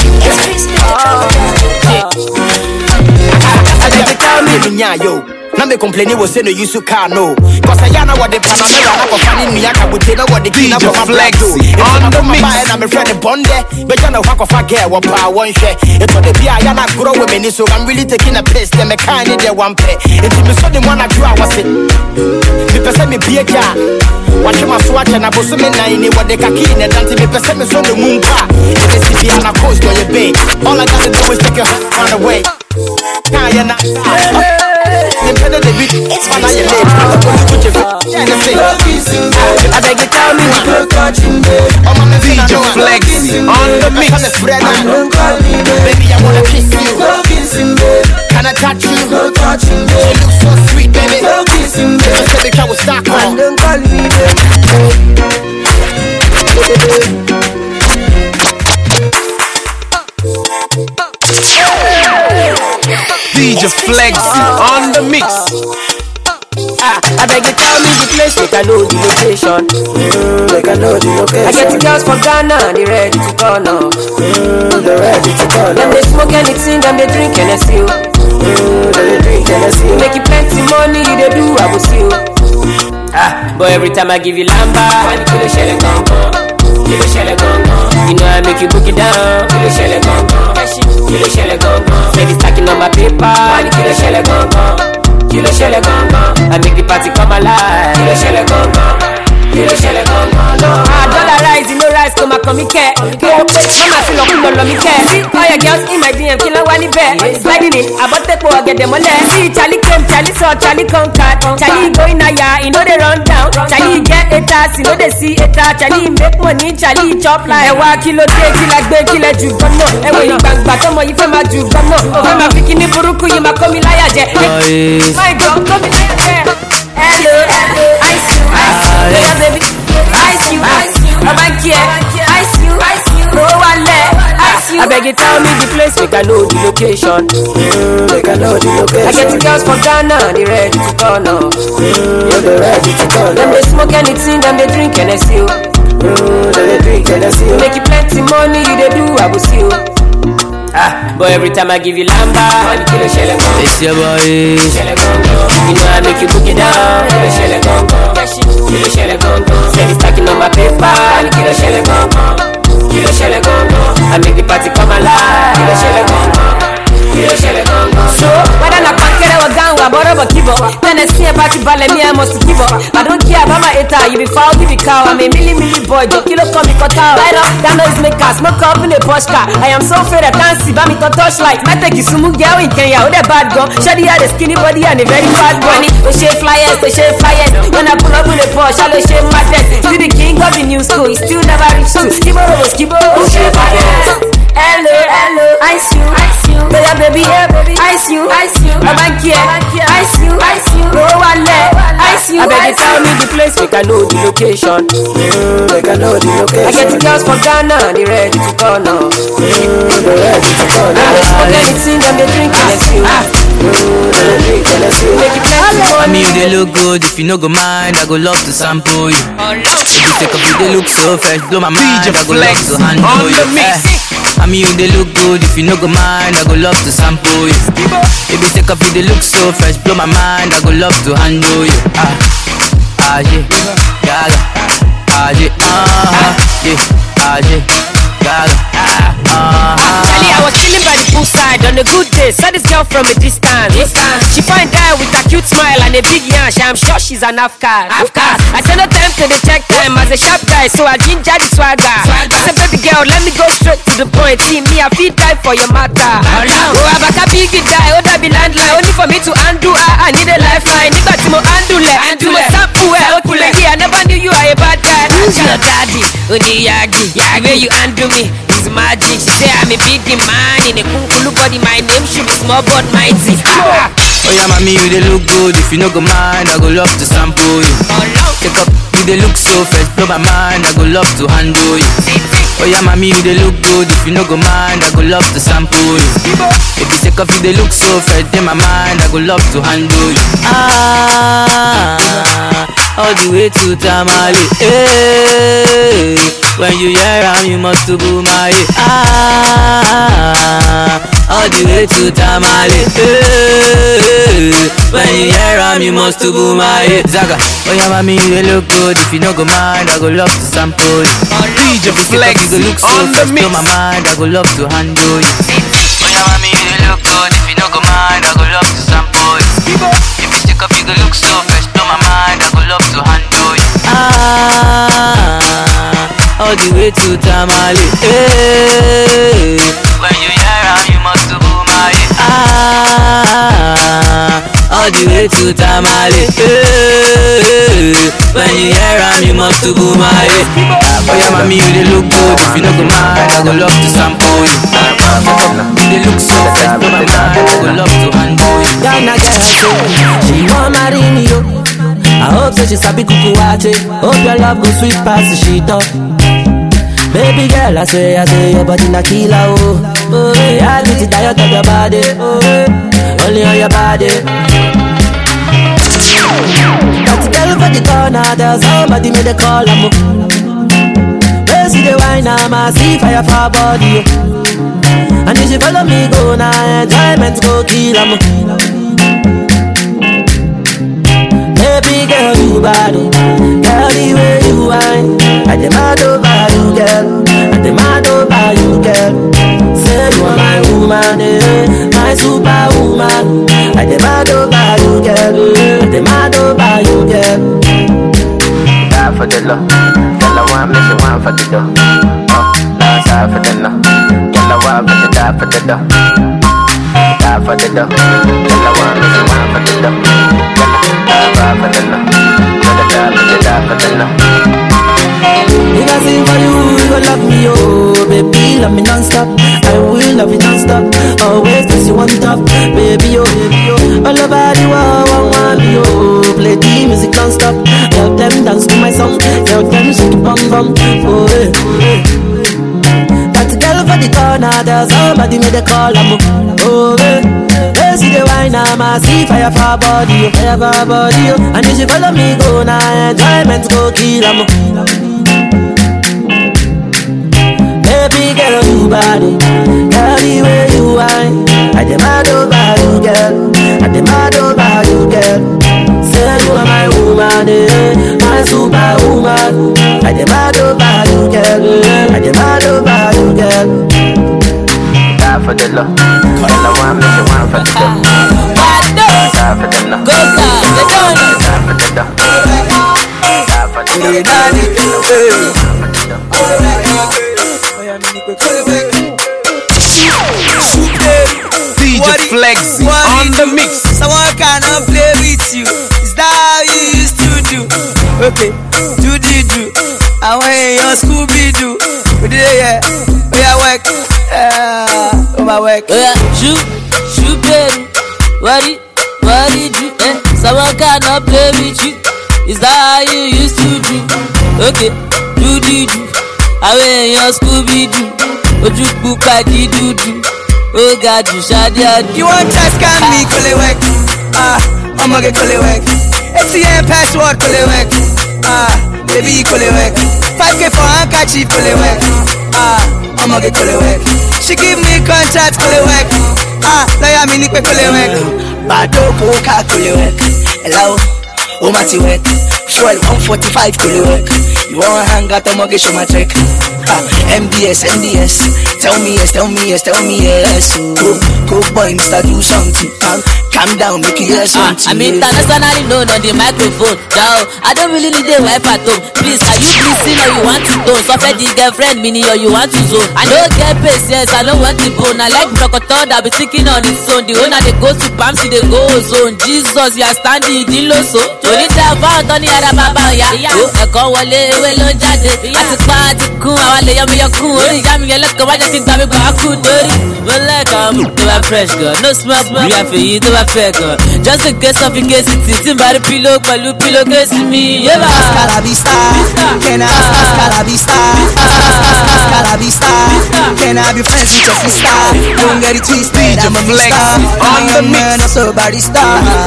I like to tell me, yo. Now me complaining was saying no use to car no. Cause I know what the Panamera not finding me. I can with know what the king of my black do. On the mix, and I'm a friend of Bonde. But you know what I get what power one share. It's what the Pia Yana grow with me. So I'm really taking a piss. Them a kind of their one pay. It's me so the one I do I was it. Me person me be a car. Watch my swatch and I was so many what the kaki and dance me person me so the moon car. It's the Piana coast on your bay. All I gotta do is take a run away. Kayana. It's fun on your lips. I'm gonna put your foot in the face. I beg you tell me what you're touching, babe. D J Flexi on the mix. Baby, I wanna kiss you. Can I touch you? You look so sweet, baby. Just say the car will start on. Don't call me, D J Flexi on the mix. Ah, I beg you tell me the place, make I know the location. Mm, make I know the location. I get the girls from Ghana, they ready to turn up. Mm, they ready to turn up. Them they smoke anything, them they drink Hennessy. Mm, they drink Hennessy. Make you plenty money, they do I will see you. Ah, but every time I give you lamba, I kill a shell and gong gong. Kill a shell and gong gong. You know I make you book it down. Kill a shell and gong gong. Kill a shell and gong gong. Steady stacking on my paper. I kill a shell and gong gong. Kill a shell and gong gong. I make the party come alive. Kill a shell and gong gong. Kill a shell and gong gong. No, I don't like mọ̀ mí kẹ́. Mo pé mama fi lọ kú lọ lọ mí kẹ́. See all your girls in my D M kí ló wá níbẹ̀. Sliding in àbọ̀tẹ́pọ̀ ọ̀gẹ̀dẹ̀ mọ́lẹ̀. See Charlie come, Charlie sọ, Charlie come card. Charlie going higher, he no dey run down. Charlie get haters, he no dey see haters. Charlie make money, Charlie chop like. Ẹ̀wà kí ló dé, kí la gbé, kí lẹ jù gan-an. Ẹ̀wà ìgbàgbà tọmọ yìí fẹ́ máa jù gan-an. Ó fẹ́ máa fi kíní burúkú yìí máa kó mi láyà jẹ. My God, kó mi láyà jẹ. Hello, hello, ice you, ice you, yeah, baby, ice you, ice you, ọba kí ẹ, ice you, ice you, owó wálẹ̀, ice you. Abeg you tell me the place, make I know the location. Mm, make I know the location. I get the girls from Ghana, they ready to turn up. Mm, they ready to turn up. Them they smoke anything, them they drink N S U. Mm, them they drink N S U. Make you plenty money, you they do, I will see you. Ah, but every time I give you lamba, money kill a shell and go. It's your boy. Shell and go. You know I make you book it down. Kill a shell and go. Kill a shell and go. Steady stacking on my paper. Kill a shell and go. Kill a shell and go. I make the party come alive. Kill a shell and go. Kill a shell and go. So whether na pankere or gangwa, borobo kibo. Then I see about you, but me I must give up. I don't care about my hater. You be foul, you be cow. I'm a milli milli boy. Just kilo come me cut out. Light up, that noise make us smoke up in a Porsche car. I am so afraid I can't see, but me to touch light. I take you sumu girl in Kenya, with a bad gun. Shady had a skinny body and a very bad bunny. We shave flyers, we shave flyers. When I pull up in a Porsche, I'll shave my desk. See the king of the new school, he still never reached to. Skibo, skibo, shave flyers. Hello, hello, ice you, ice you, baby, baby, yeah, baby, ice you, ice you, I'm back here, ice you, ice you, no one let, ice you. I beg you tell me the place, make I know the location. Mm, make I know the location. I get the girls from Ghana, they ready to turn up. Mm, they ready to turn up. And they smoke anything, and they drink N S U. Mm, they drink N S U. Make it plenty money. I mean, they look good. If you no go mind, I go love to sample you. If you take off, they look so fresh, blow my mind. I go love to handle you. I mean, you they look good. If you no go mind, I go love to sample you. If you take off, they look so fresh, blow my mind. I go love to handle you. Ah, ah yeah, gaga. Ah yeah, ah yeah, ah yeah, gaga. Ah, ah. Actually, I was chilling by the poolside on a good day. Saw this girl from a distance. distance. She find guy with a cute smile and a big yash. I'm sure she's an Afghan. Afghan. I said no time to the check time as a sharp guy, so I ginger the swagger. swagger. I said, baby girl, let me go straight to the point. See me, I feel die for your matter. Oh, no. oh I'm a big guy, oh that be landline. Only for me to undo, I, I need a lifeline. Nigga, Timo, undo le, undo le. Sample, okay, I never knew you are a bad guy. Who's your daddy? Odi Yagi, yeah, where you undo me? It's magic. She say I'm a big man in a kunkulu body. My name should be small but mighty. Oh yeah, mommy, you they look good. If you no go mind, I go love to sample you. Take up, you they look so fresh, blow my mind. I go love to handle you. Oh yeah, mommy, you they look good. If you no go mind, I go love to sample you. If you take off, you they look so fresh, in my mind. I go love to handle you. Ah, all the way to Tamale. Hey, when you hear am, you must to boom my ah. All the way to Tamale. Hey, when you hear am, you must to boom my Zaga. Oh yeah, mommy, they look good. If you no go mind, I go love to sample you. D J Flex, you look so fresh, blow my mind. I go love to handle you. Oh yeah, mommy, they look good. If you no go mind, I go love to sample you. If you take off, you go look so fresh, blow my mind. I go love to handle you. Ah, all the way to Tamale. Hey, when you hear am, you must to boom my ah. All the way to Tamale. Hey, when you hear am, you must to boom my oh yeah, mommy, you they look good. If you no go mind, I go love to sample you. You they look so fresh, blow my mind. I go love to handle you. Ghana girl, she want marry me, yo. I hope so she sabi kuku wache. Hope your love go sweet past the shit up. Baby girl, I say, I say your body na killer, oh. Oh, yeah, I get the diet of your body. Oh, only on your body. Got the girl for the corner, there's somebody made a call, I'm up. Where see the wine, I'm a see fire for her body, oh. And if she follow me, go now, enjoyment go kill, I'm up. Baby girl, you bad, oh. Girl, the way you whine, I demand over you, girl. I demand over you, girl. Say you are my woman, eh, my superwoman. I demand over you, girl. I demand over you, girl. Die for the love, girl, I want me, she want for the dough. die for the no. Girl, I want me to die for the dough. Die for the dough. Girl, I want me to want for the dough. Girl, I die for the no. Girl, I die for the die for the no. If I sing for you, you gon' love me, oh baby, love me non-stop. I will love you non-stop. Always place you on top, baby, oh baby, oh. All over the world, I want me, oh. Play the music non-stop. Tell them dance to my song. Tell them shake it bum bum, oh eh, oh eh. That girl for the corner, there's somebody made a call, I'm oh eh. They see the wine, I'm a see fire for body, oh, fire for body, oh. And if you follow me, go now, enjoyment go kill, I'm baby girl, you body, girl, the way you whine, I demand over you, girl, I demand over you, girl. Say you are my woman, eh, my superwoman. I demand over you, girl, I demand over you, girl. Die for the love, girl, I want me to want for the love. Die for the love, go down, go down. Die for the love, die for the love. D J Flexy on the mix. Someone cannot play with you. Is that how you used to do? Okay, do the do. I want your Scooby Doo. We did it, yeah. We are work. Uh, oh my work. Yeah, shoot, shoot, baby. What did, what did you? Eh? Someone cannot play with you. Is that how you used to do? Okay, do the do. I want your Scooby Doo. Oju pupa di do do. Oh God, you shot ya. You want to scam me, call it work. Ah, I'm gonna get call it work. A T M password, call it work. Ah, baby, call it work. five K for handkerchief, call it work. Ah, I'm gonna get call it work. She give me contract, call it work. Ah, lawyer me nipe call it work. Bado coca, call it work. Hello, oh my work. Fuel one forty-five, call it work. You wanna hang out, I'm gonna get you my trick. Ah, M D S, M D S. Tell me yes, tell me yes, tell me yes. Cool, cool boy, Mister Do something. Um, calm down, make you hear something. I'm internationally known on the microphone. Yo, I don't really need a wife at home. Please, are you listening or you want to tone? So fed the girlfriend, meaning or you want to zone. I don't get patience, I don't want the bone. I like Brocotor that be thinking on its own. The owner they go to Pamsi, they go zone. Jesus, you are standing in low so. Only tell about Tony Arababa, ya. Oh, ẹ̀kọ́ wọlé, ewé ló ń jáde. Àti pa àti kún, àwọn lè yọ mi yọ kún. Orí ìyá mi yẹn lẹ́kọ̀ọ́ wájú ti gbà mí gbà á kú lórí. Mo lẹ́kọ̀ọ́ mú tó bá fresh gan. No smell smell, bí a fẹ́ yí tó bá fẹ́ gan. Just in case of incasity, tí n bá rí pílò pẹ̀lú pílò kéésì mi. Yébà. Scalabista, can I Scalabista? Scalabista, can I be friends with your sister? Don't get it twisted, I'm a mixer. I'm a man, also barista.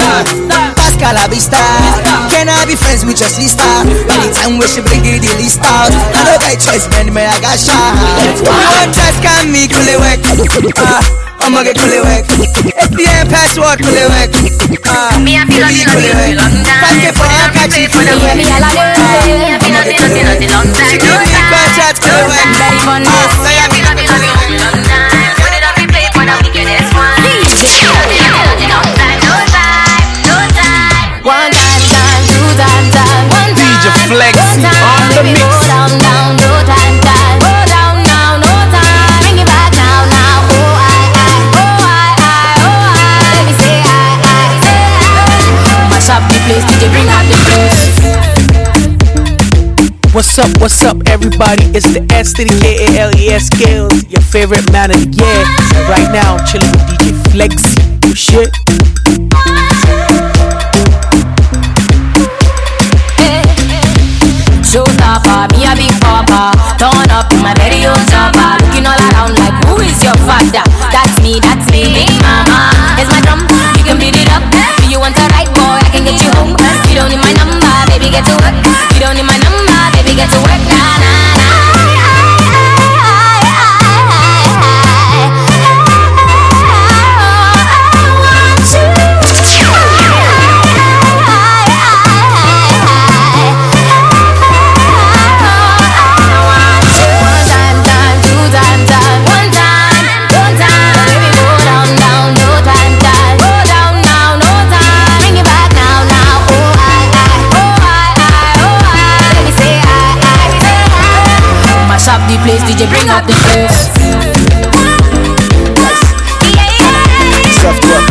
Scalabista, can I be friends with your sister? Anytime we should bring it the list out. I don't got choice, man, man, I got shot. You want to scam me, cool it work. Ah, I'ma get cool it work. A T M password, cool it work. Ah, me I feel like cool it work. Thank you for the catchy, cool it work. Ah, I'ma get cool it work. She give me contract, cool it work. Ah, so I feel like cool it work. Put it up, we play for the wickedest one. No time, no time, no time. One time, time, two time, time. One time, D J Flexy on the mix. Go down, down, no time, time. Go down now, no time. Bring it back now, now. Oh I, I, oh I, I, oh I. Let me say I, I, say I. Mash up the place, D J bring out the blues. What's up, what's up, everybody? It's the S to the K A L E S Skills, your favorite man of the year. And right now, I'm chilling with D J Flexy. Oh shit. Showstopper, me a big papa. Turn up in my very own chopper. Looking all around like, who is your father? That's me, that's me, big mama. Here's my drum, you can beat it up. Do you want a ride, boy? I can get you home. You don't need my number, baby, get to work. You don't need my number, baby, get to work. Nah, nah, nah. the place, D J bring up the place. Soft work.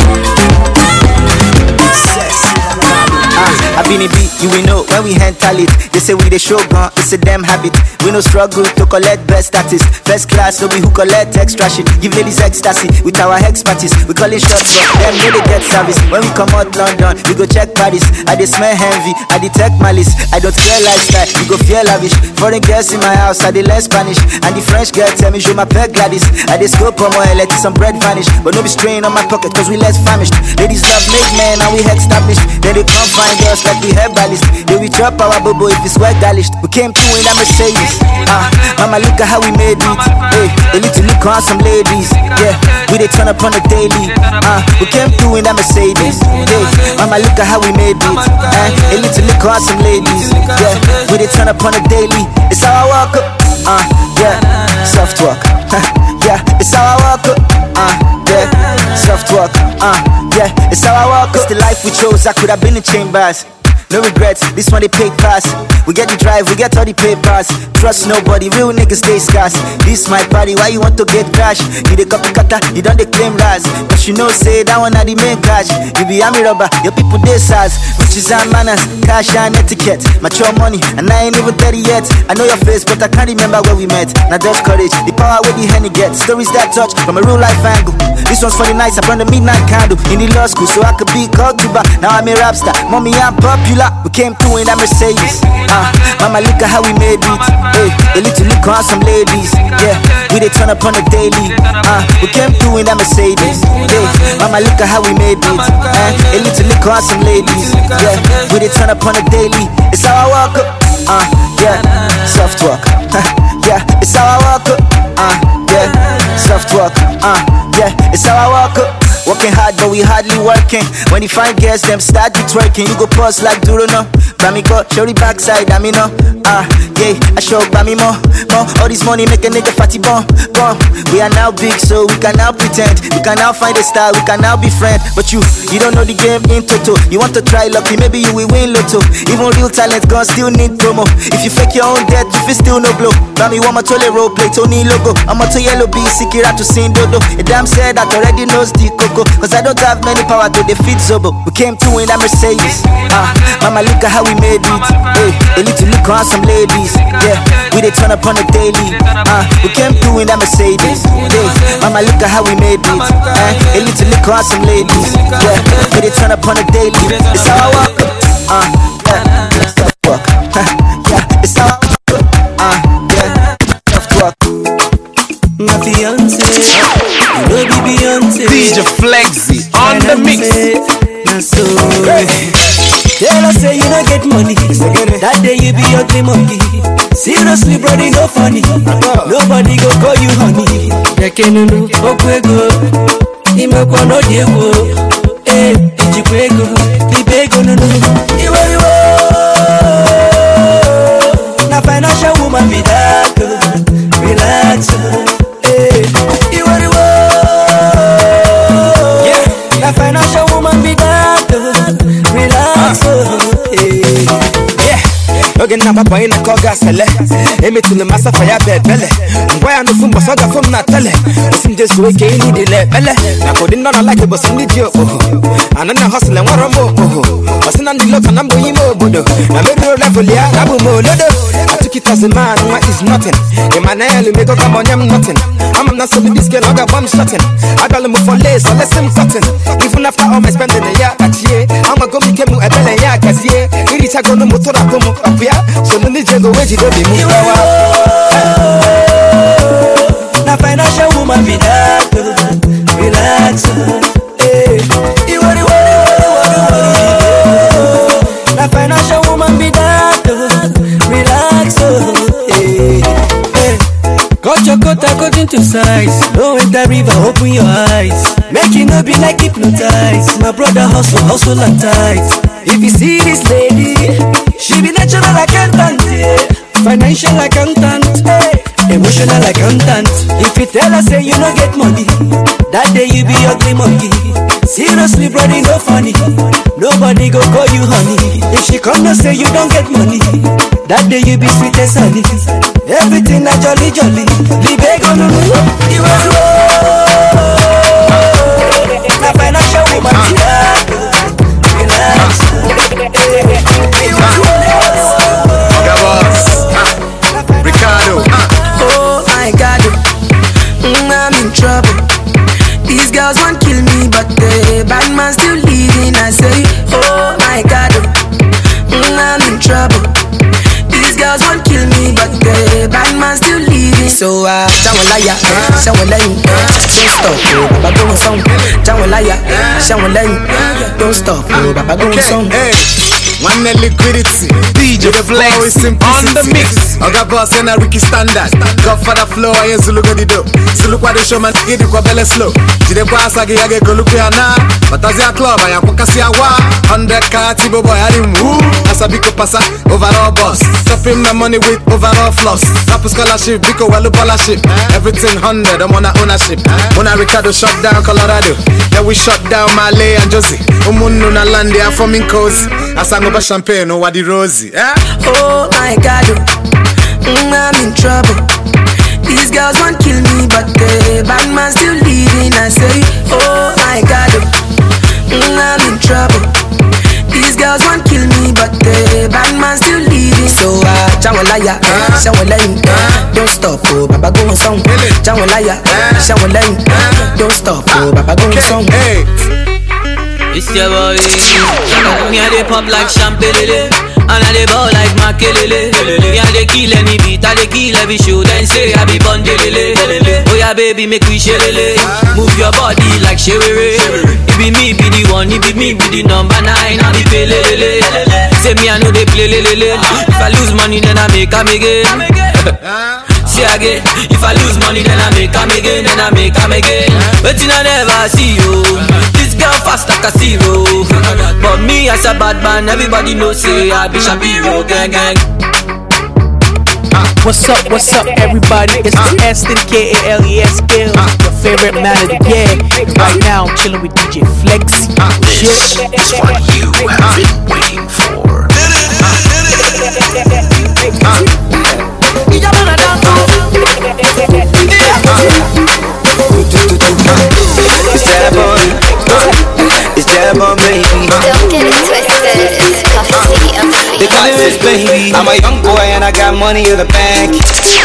I been a beat, you will know when we handle it. They say we the show gun, it's a damn habit. We no struggle to collect best status. First class, no be who collect extra shit. Give ladies ecstasy with our expertise. We call it shots up, them know they get service. When we come out London, we go check Paris. I dey smell envy, I detect malice. I don't care lifestyle, we go feel lavish. Foreign girls in my house, I dey learn Spanish. And the French girl tell me, je m'appelle Gladys. I dey scope on my let some bread vanish. But no be strain on my pocket, cause we less famished. Ladies love make men, and we established. Then they come find us like we herbalist. Then we drop our bobo if it's well garnished. We came through in a Mercedes. Ah, uh, mama look at how we made it. Hey, a little look on some ladies. Yeah, we they turn up on the daily. Ah, uh, we came through in a Mercedes. Hey, mama look at how we made it. Eh, a little look on some ladies. Yeah, we they turn up on the daily. It's how I walk up. Ah, uh, yeah, soft walk. Yeah, it's how I walk up. Ah, uh, yeah, soft walk. Ah, uh, yeah, it's how I walk up. It's the life we chose. I could have been in chambers. No regrets, this one they pay pass. We get the drive, we get all the papers. Trust nobody, real niggas stay scarce. This my party, why you want to get cash? You the copy cutter, you don't they claim rise. But you know say that one are the main cash. You be army robber, your people they size. Riches and manners, cash and etiquette. Mature money, and I ain't even thirty yet. I know your face, but I can't remember where we met. Now there's courage, the power where the henny get. Stories that touch from a real life angle. This one's for the nights, I burn the midnight candle. In the law school, so I could be called to bar. Now I'm a rap star, mommy I'm popular. We came through in that Mercedes. Ah, uh, mama look at how we made it. Hey, a little look on some ladies. Yeah, we they turn up on the daily. Ah, uh, we came through in that Mercedes. Hey, mama look at how we made it. Eh, a little look on some ladies. Yeah, we they turn up on the daily. It's how I walk up. Ah, uh, yeah, soft walk. Yeah, it's how I walk up. Ah, uh, yeah, soft walk. Ah, uh, yeah, it's how I walk up. Working hard, but we hardly working. When you find girls, them start you twerking. You go pause like Duro, no. Bami go, show the backside, I mean, no. Ah, yeah, I show Bami more, more. All this money make a nigga fatty bomb, bomb. We are now big, so we can now pretend. We can now find a star, we can now be friends. But you, you don't know the game in toto. You want to try lucky, maybe you will win lotto. Even real talent gon' still need promo. If you fake your own death, you feel still no blow. Bami want my tole role play, Tony logo. I'm a to yellow B, Sikira to sing dodo. A damn said that already knows the coco. Cause I don't have many power to defeat Zobo. We came through in that Mercedes. Ah, uh, mama look at how we made it. Hey, a little look on some ladies. Yeah, we they turn up on the daily. Ah, uh, we came through in that Mercedes. Hey, mama look at how we made it. Eh, a little look on some ladies. Yeah, we they turn up on the daily. It's how I walk. Ah, uh, yeah, soft walk. Yeah, it's how I walk. Ah, uh, yeah, soft walk. My fiance, you know be Beyonce. D J Flexy on the mix. Now so, tell us say you don't get money. That day you be ugly monkey. Seriously, brody, no funny. Nobody go call you honey. Yakenunu okwego, imekwa no dewo. Eh, ijikwego, libego nunu. Iwe iwe. Na financial woman be that. Relax. A financial woman be that. Relax. Uh. Hey. Yeah. Again, I'm a boy in a car gas. Amy to the master for your bed. Why I'm the phone, but I got from not telling. Listen, just wake in the level. I couldn't not like it, but some did you. And then I hustle and what I'm more. I send on the look and I'm going more. I made a level, yeah, I'm more. I took it as a man, what is nothing. In my nail, you make a come on, I'm nothing. I'm not so with this girl, I got one shotting. I got him for lace, so let's him cutting. Even after all my spending a year at year, I'm a go make him a belly yak as year. He reach a go no motor up here, so no need to go where you don't be moving. Now, financial woman be that. Relax. Hey, you worry, worry, worry, worry. Now, financial woman be that. Relax. Hey, hey. Cut your coat according to size. Don't enter river, open your eyes. Make it no be like hypnotized. My brother hustle, hustle and tight. If you see this lady, she be natural accountant, yeah. Financial accountant, hey. Emotional accountant. If you tell her say you no get money, that day you be ugly monkey. Seriously, brother, no funny. Nobody go call you honey. If she come and say you don't get money, That day you be sweet as honey. Everything I jolly jolly. The big on the road. You was low. Na financial woman. Relax. You was low. Ricardo. Oh my God, mm, I'm in trouble. These girls want kill me, but the bad man still leaving. I say, oh my God, mm, I'm in trouble. These girls want kill me, but the bad man still leaving. So uh, Jawalaya, Jawalaya, don't stop, oh, Baba go on song. Jawalaya, Jawalaya, don't stop, oh, Baba go on song. One liquidity, D J Flex on the mix. Oga boss and a Ricky standard. Godfather flow, I ain't Zulu go the dope. Zulu kwa the showman, get the kwabele slow. Jide kwa sagi yage koluku ya na. Batazi ya club, I am pokasi ya wa. Hundred car, Tibo boy, I didn't woo. Asabiko pasa, overall boss. Topping my money with overall floss. Rap scholarship, Biko walu scholarship. Everything hundred, I'm on a ownership. When I Ricardo shut down Colorado, then we shut down Malay and Josie. Umunu na landi, I'm forming cozy. Asango ba champagne, no wadi rosy. Eh? Oh my God, mm, I'm in trouble. These girls want kill me, but the bad man still leaving. I say, oh my God, mm, I'm in trouble. These girls want kill me, but the bad man still leaving. So uh, Jawalaya, Jawalaya, don't stop, oh, Baba go on song. Jawalaya, Jawalaya, don't stop, oh, Baba go on song. It's your boy. Me a dey pop like champagne, and I dey ball like Makelele. Me a dey kill any beat, I dey kill every show. Then say I be Bondelele. Oh yeah, baby, make we shelele. Move your body like Sherere. It be me, be the one. It be me, be the number nine. I be pelelele. Say me I know they play lelele. If I lose money, then I make am again. See again. If I lose money, then I make am again. Then I make am again. But I never see you. Girl fast like a zero. But me as a bad man, everybody knows say I be Shapiro, gang gang. What's up, what's up everybody? It's the S to the K A L E S Skills, your favorite man of the year. And right now I'm chilling with D J Flexy. This is what you have been waiting for. It's that boy, it's that boy, baby. Don't get it twisted, it's Puffy City of the They call me Rich, baby. I'm a young boy and I got money in the bank.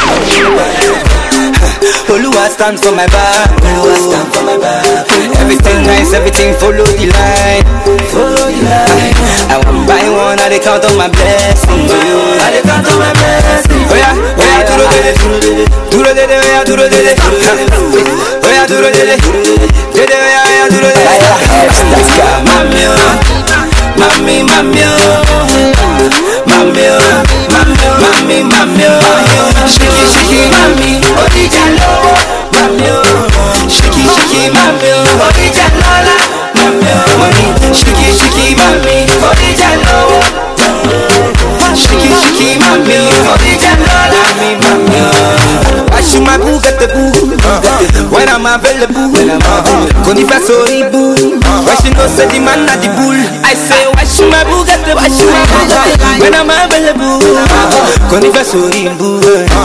Oluwa stand for my back, Oluwa stand for my back. Everything nice, everything follow the line, follow the line. I want buy one, I dey count on my blessings. I dey count on my blessings. Oh yeah, oh yeah, duro dede, duro dede, oh yeah, duro dede, oh yeah, duro dede, dede, oh yeah, yeah, duro dede. Let's go, mami oh, mami, mami oh, mami oh, mami, mami oh, shiki shiki mami, odija lo, mami oh, shiki shiki mami oh, odija lola, mami oh, shiki shiki mami, odija lo, shiki shiki mami oh, odija lola, mami mami oh. I shoot my boo, get the boo. When I'm available, con if I so boo. Why she no say the man not the bull? I say why she my boo, get the why she my boo. When I'm available, con if I so boo.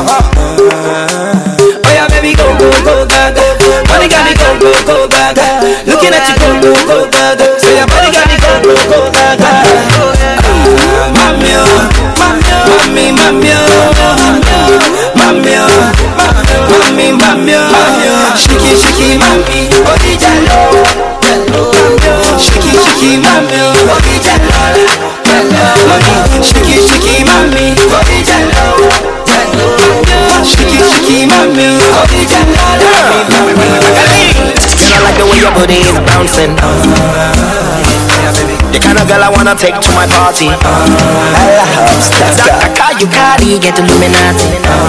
Oh yeah, baby, go go go gaga. Money got me go go go gaga. Looking at you go go go gaga. Say your body got me go go go gaga. Mami oh, mami mami oh, mami oh. Mami, mami, oh, shiki, shiki, mami, odija lo, shiki, shiki, mami, odija lo, shiki, shiki, mami, odija lo, shiki, shiki, mami, odija lo. Girl, I like the way your body is bouncing. The kind of girl I wanna take to my party. That car you carry, get Illuminati.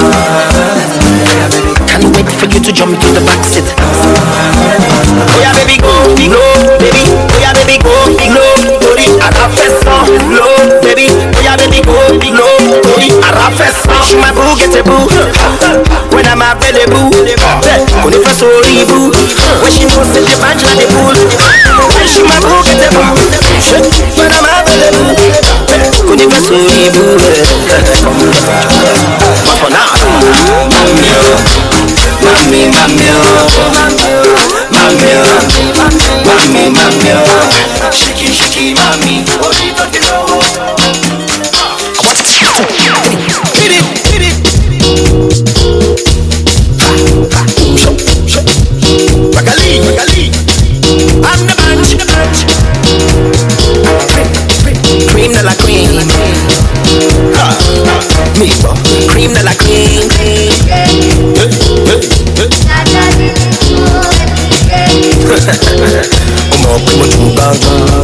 Can't wait for you to jump into the backseat. Oh yeah, baby, go low, baby. Oh yeah, baby, go low, body. I rap fast, low, baby. Oh yeah, baby, go low, body. I rap fast. She my boo, get a boo. When I'm available, when if I so boo. When she knows that the bunch like the pool. When she my boo, get a boo. When I'm available, when if I so boo. But for now, mami, mami, mami, mami, mami, mami, shiki, shiki, mami, oh, she got the low. Hit it, hit it. Ragali, ragali. I'm the bunch, the bunch. Cream de la cream. Me, cream de la cream. Come on, come on, come on,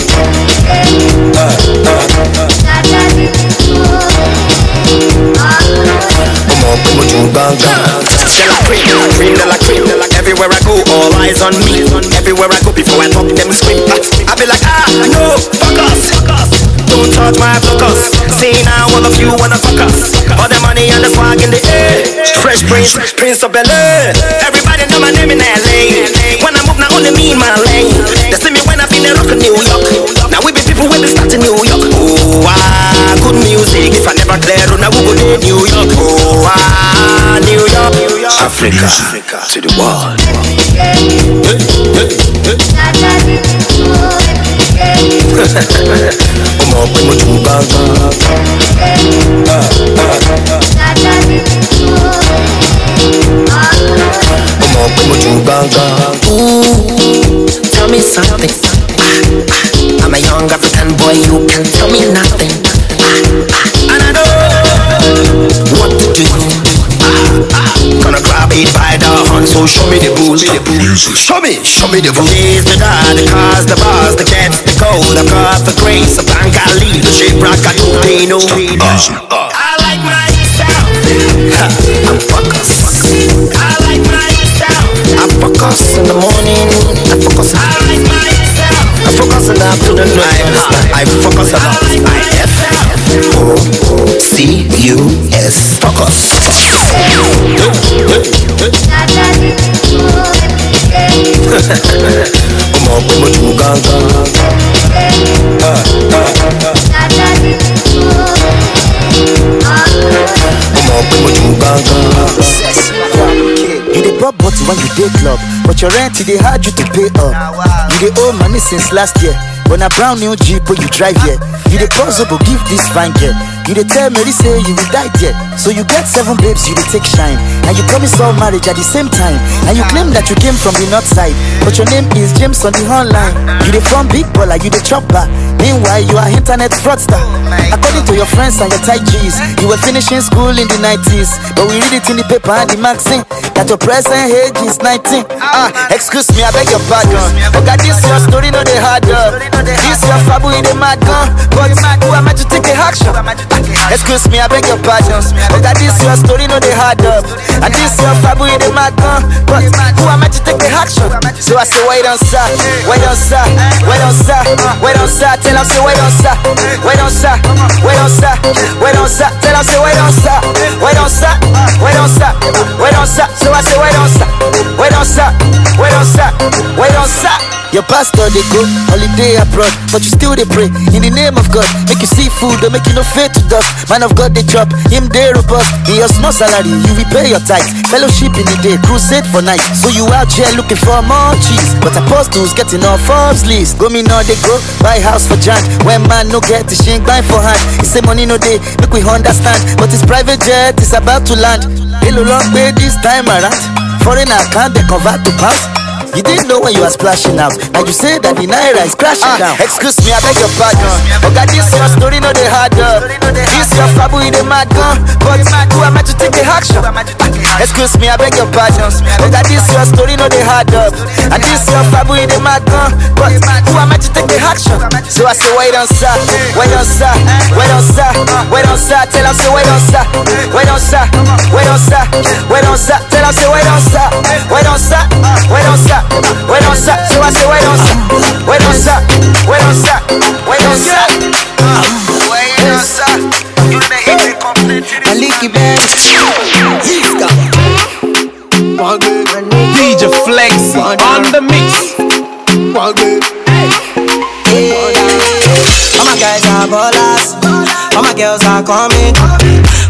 cream de la cream. Everywhere I go, all eyes on me. Everywhere I go, before I talk, them scream. I be like, ah, no, fuck us. Don't touch my focus. See now, all of you wanna fuck us. All the money and the swag in the air. Fresh Prince, Prince of Bel-Air. Everybody know my name in L A. When I move, now only me in my lane. They see me when I been in rock in New York. Now we be people when we start in New York. Oh, ah, good music. If I never clear, now we go to New York. Oh, ah, New York, Africa, Africa to the world. Come on, come on, come on, ooh, tell me something. I'm a young African boy, you can tell me nothing. And I know what to do. Gonna grab it by the horn, so show me the booze. Show me, show me the booze. Is the dad, the cars, the bars, the jets, the gold. I've got the grace, the bank, I lead the shape, rock, I do, they know. I like myself. I'm focused. I like myself. I focus in the morning. I focus. I like myself. I focus in the afternoon. I, I focus a lot. I F O C U S. Focus. Come on, come on, come on, you dey pop bottle when you dey club, but your rent dey hard you to pay up. You dey owe money since last year, but na brown new Jeep when you drive here. You dey possible give this fine girl. You dey tell Mary say you will die there, so you get seven babes you dey take shine, and you promise all marriage at the same time, and you claim that you came from the north side, but your name is James on the online. You dey from big baller, you dey chopper. Meanwhile you are internet fraudster. According to your friends and your tight G's, you were finishing school in the nineties, but we read it in the paper and the magazine that your present age is nineteen. Ah, excuse me, I beg your pardon. Okay, this your story, no dey hard up. This your fabu in the mad gun, but who am I to take a action? Excuse me, I beg your pardon. Okay, this your story, no dey hard up. And this your fabu in the mad gun, but who am I to take the action? So I say, wait on sir, wait on sir, wait on sir, wait on sir. Tell him say, wait on sir, wait on sir, wait on sir, wait on sir. Tell him say, wait on sir, wait on sir, wait on sir, wait on sir. So I say, wait on sir, wait on sir, wait on sir, wait on sir. Your pastor they go holiday abroad, but you still they pray in the name of God. Make you see food, they make you no fear to dust. Man of God they drop him they robust. In your small salary, you repay your tithes. Fellowship in the day, crusade for night. So you out here looking for more cheese, but apostles getting off Forbes list. Go me now they go buy house for John. When man no get the shink buy for hand. He say money no day, make we understand. But his private jet is about to land. Hello long way this time around. Foreign account they convert to pounds. You didn't know when you were splashing out. Now you say that the naira is crashing ah, down. Excuse me, I beg your pardon. Okay, this your story, no they hard up. This your fabu in the mad gun, but who am I to take the action? Excuse me, I beg your pardon. Okay, this your story, no they hard up. And this your fabu in the mad gun, but who am I to take the action? So I say, wait on sir, wait on sir, wait on sir, wait on sir. Tell him say, wait on sir, wait on sir, wait on sir, wait on sir. Tell him say, wait on sir, wait on sir, wait on sir. Wait on sir, so I say wait on sir, wait on sir, wait on sir, wait on sir, wait on sir. You know the hit complete. I lick it back. D J Flexi on the mix. All my guys are ballers, all my girls are coming.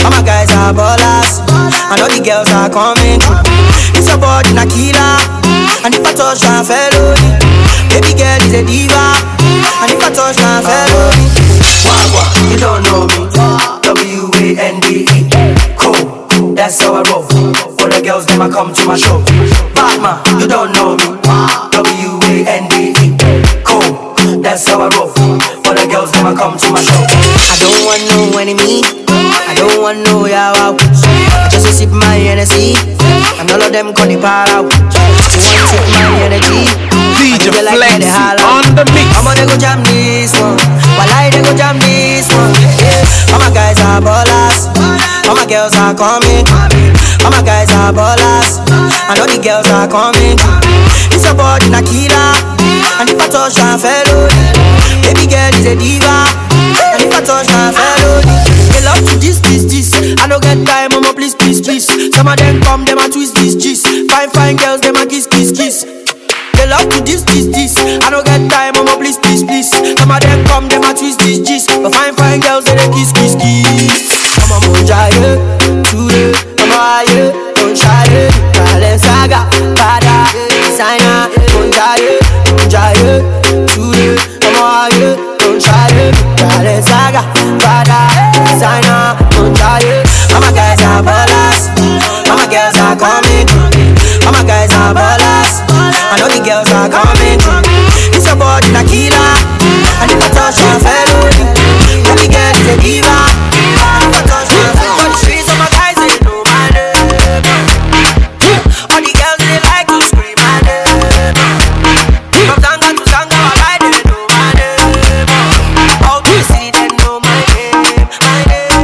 All my guys are ballers. I know the girls are coming through. It's your body na killer. And if I touch my felony, baby girl is a diva. And if I touch my felony, you don't know me. W A N D E. Cool, that's how I roll. All the girls never come to my show. Batman, you don't know me. W A N D E. Cool, that's how I roll. All the girls never come to my show. I don't want no enemy. I don't want no yawa. I just sip my energy. And all of them call the power out. You want to take my energy. D J Flexy on the mix. I'm gonna go jam this one. While I they go jam this one. Yeah. All my guys are ballers. All my girls are coming. All my guys are ballers. I know the girls are coming. It's your body na killer. And if I touch my felony, baby girl is a diva. And if I touch my felony, they love to this, this, this. I don't get time, mama, please, please, please. Some of them come, them a twist this, this. Fine, fine girls, them a kiss, kiss, kiss. They love to this, this, this. I don't get time, mama, please, please, please. Some of them come, them a twist this, this. But fine, fine girls, they kiss, kiss, kiss. I'm a munjaye, today, I'm a aye, munjaye, Balenciaga, Prada, designer, munjaye, munjaye, today, I'm a aye, munjaye, Balenciaga, Prada, designer, munjaye. All my guys are ballers, all my girls are coming. All my guys are ballers. I know the girls are coming. It's your body na killer. And if I touch my felony, baby girl is a diva. And if I touch my felony, on the streets, all my guys they know my name. All the girls they like to scream my name. From Zanga to Zanga, I ride they know my name. Out to the city they know my name, my name.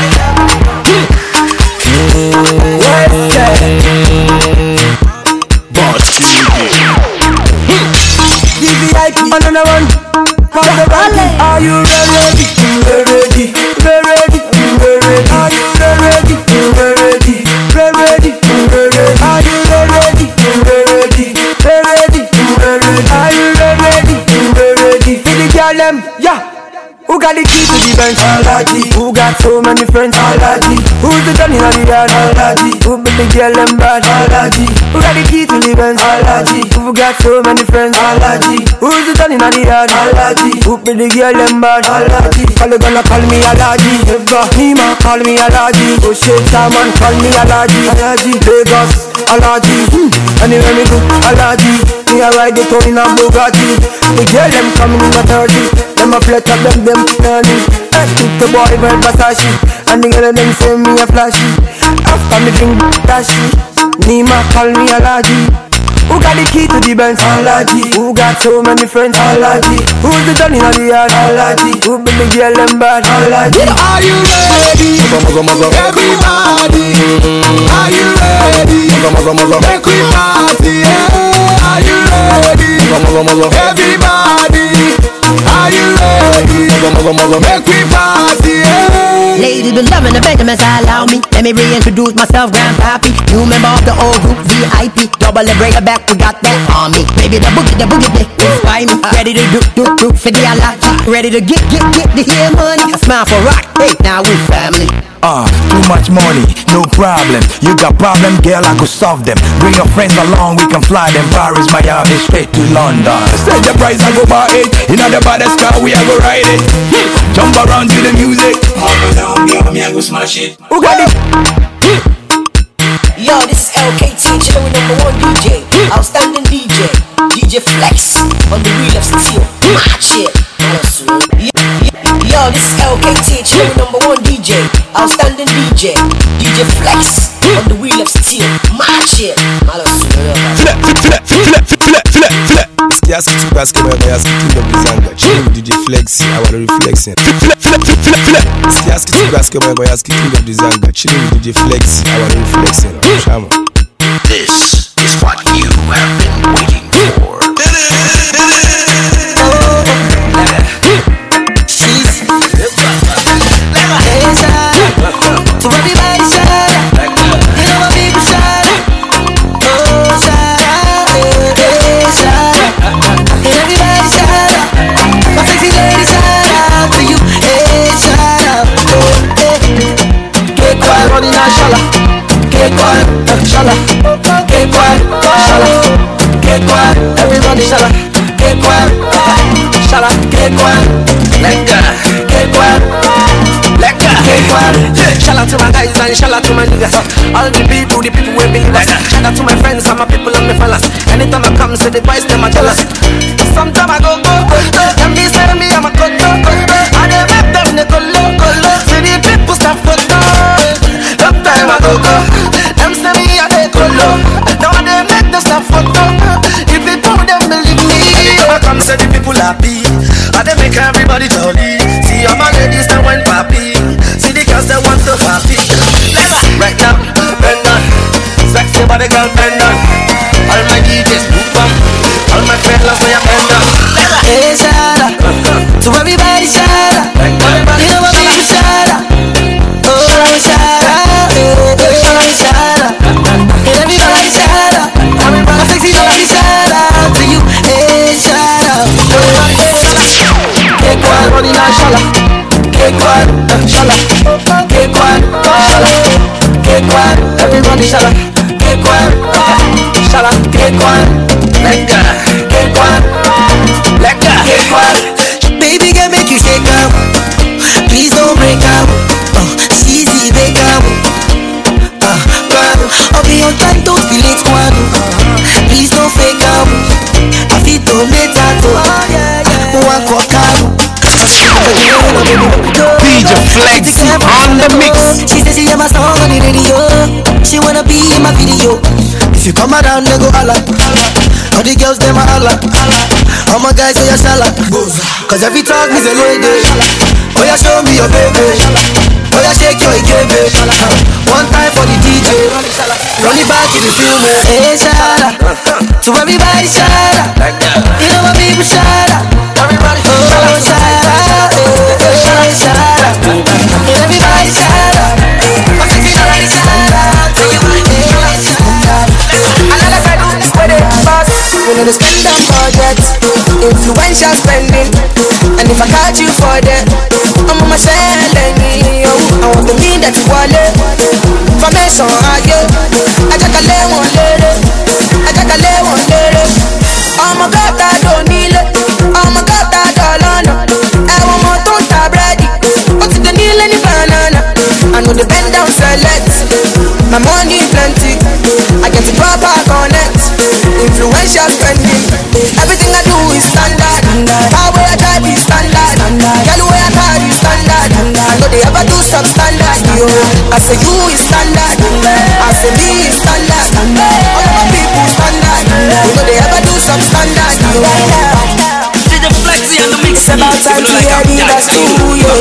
What's that? V V I P, another one. Are you ready? Ready, ready, ready. Are you ready? Ready, ready, ready. Are you ready? Ready, ready, ready. Are you ready? Ready. For the girl them, yeah. Who got the key to the bench? Alaji. Who got so many friends? Alaji. Who's the gun in the yard? Alaji. Who be the girl them bad? Alaji. Who got the key to the bench? Alaji. Who got so many friends? Alaji. Who's the gun in the yard? Alaji. Who be the girl them bad? Alaji. All gonna call me Alaji. Eva, Nima, call me Alaji. Oh shit, Shaman, call me Alaji. Alaji. Lagos, Alaji. Hmm. Anywhere me go, Alaji. Me a ride the town in a Bugatti. The girl them coming in a thirty. Them a flat up them them nanny. I took the boy by Versace. And the girl them say me a flashy. After me drink flashy, Nima call me Alaji. Who got the key to the Benz? Alaji. Who got so many friends? Alaji. Who's the Johnny on the yard? Alaji. Who be the girl them bad? Alaji. Are you ready? Everybody. Are you ready? Make we party. Are you ready? Everybody. Are you ready? Make we party. Ladies been loving the Benjamins, allow me. Let me reintroduce myself, Grandpappy. New member of the old group, V I P. Double the breaker back, we got that army. Baby, the boogie, the boogie, they inspire me. Ready to do, do, do, for the alaji. Ready to get, get, get the hair money. A smile for rock, hey, now we family. Ah, uh, too much money, no problem. You got problem, girl, I could solve them. Bring your friends along, we can fly them. Paris, Miami, straight to London. Set the price, I go buy it. You know the baddest car, we a go ride it. Jump around to the music. Up and down, me, me, I go smash it. Who got it? Yo, this is L K T, chillin' with number one D J. Outstanding D J, D J Flex, on the wheel of steel. My shit. Yo, this is L K T, chillin' with number one D J. Outstanding D J, D J Flex, on the wheel of steel. My shit. Flip, flip, flip, flip, flip, flip, flip. Siaski tu basketball, Siaski tu the Zanga. Chill with D J Flexy, I want to reflexing. Flip, flip, flip, flip, flip. Siaski tu basketball, Siaski tu the Zanga. Chill with D J Flexy, I want to reflexing. Shama. This is what you have been waiting for. She's so everybody shout out. You know my people shout out. Oh, shout out, eh, eh, shout out. And everybody shout out. My sexy lady shout out to you. Hey, shout out. Hey, hey. All the people, the people will believe us. Shout out to my friends and my people and my fellas. Anytime I come, say the boys, them are jealous. Sometimes I go, go, go, go. Them be saying me, I'm a go, go, go, go. And they make them, they go, low, go, low. See the people start photo. Sometimes I go, go. Them say me, and they go, low. Now they make them start photo. If it do, them believe me. Anytime I come, say the people happy. And they make everybody jolly. See all my ladies, they went happy. See the girls, they want to happy. Right now, bend on. Sexy body girl, bend on. All my D Js, move on. All my fellas, they are bend on. Hey, shout out to everybody, shout out. You know what we shout out. Oh, shout out. Hey, shout out. Hey, everybody, shout out. My sexy lady, shout out to you. Hey, shout out. Hey, quiet, running on, shala. Hey, quiet, shala. Hey, quiet, shala. Hey, quiet, everybody, shala. Hey, quiet, shala. Hey, quiet, let go. Hey, quiet, let go. Hey, quiet. Baby, can make you shake up. Please don't break up. Oh, easy, break up. Ah, claro. I'll be on time, don't feel it, quando. Please don't fake up. I feel to make that to. One cocado. D J Flex on the mix. She says she hear my song on the radio. She wanna be in my video. If you come around, they go holla. All the girls, them a holla. All my guys say a shala. Cause every talk me's a lady. Oh yeah, show me your baby. Oh yeah, shake your baby. One time for the D J. Run it back if you feel me. Hey, shala. To everybody, shala. You know my people, shala. Everybody, oh, shala. Hey, shala. Everybody, shala. My sexy lady, shala. To you, hey, shala. Another guy do this for the boss. We know the spend on budget. Influential spending. And if I catch you for that, I'm on my shell any. I want to mean that you want it. Formation, I get. I just a lay one lady. I just a lay one lady. Oh my God, I don't need it. Oh my God, I don't know. I want more to have ready. What's the deal any banana? I know the bend down select. My money plenty. I get the proper connect. Influential spending. Everything I do is standard. How way I drive is standard. Girl way I carry is standard. I know they ever do substandard. Yo, I say you is standard. I say me is standard. All of my people standard. You know they ever do substandard. Yo, D J Flexi and the mix. about time to hear the that's true. Yo,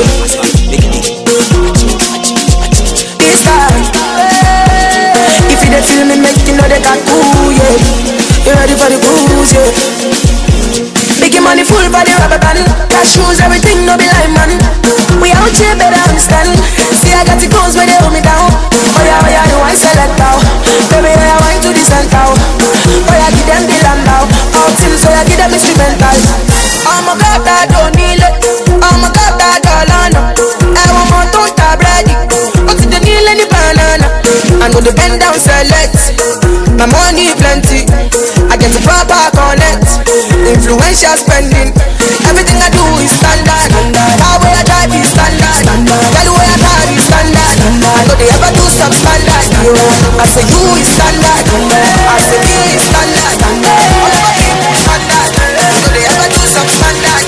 this time. If you don't feel me, make you know they got cool. Yeah. You ready for the cruise, yeah. Making money full for the rubber band. Cash shoes, everything, no be like man. We out here, better understand. See, I got the goals where they hold me down. Oh yeah, oh yeah, you want select now. Baby, I want to the center. Oh yeah, give them the land now. Out till so I give them instrumental. Oh my God, I don't need it. Oh my God, I don't know. I want more to have ready. What's the deal any banana? I know the bend down select. My money plenty. I get the proper connect. Influential spending. Everything I do is standard. How way I drive is standard. Girl way I carry is standard. I know they ever do substandard. I say you is standard. I say me is standard. All of my people is standard. I know they ever do substandard.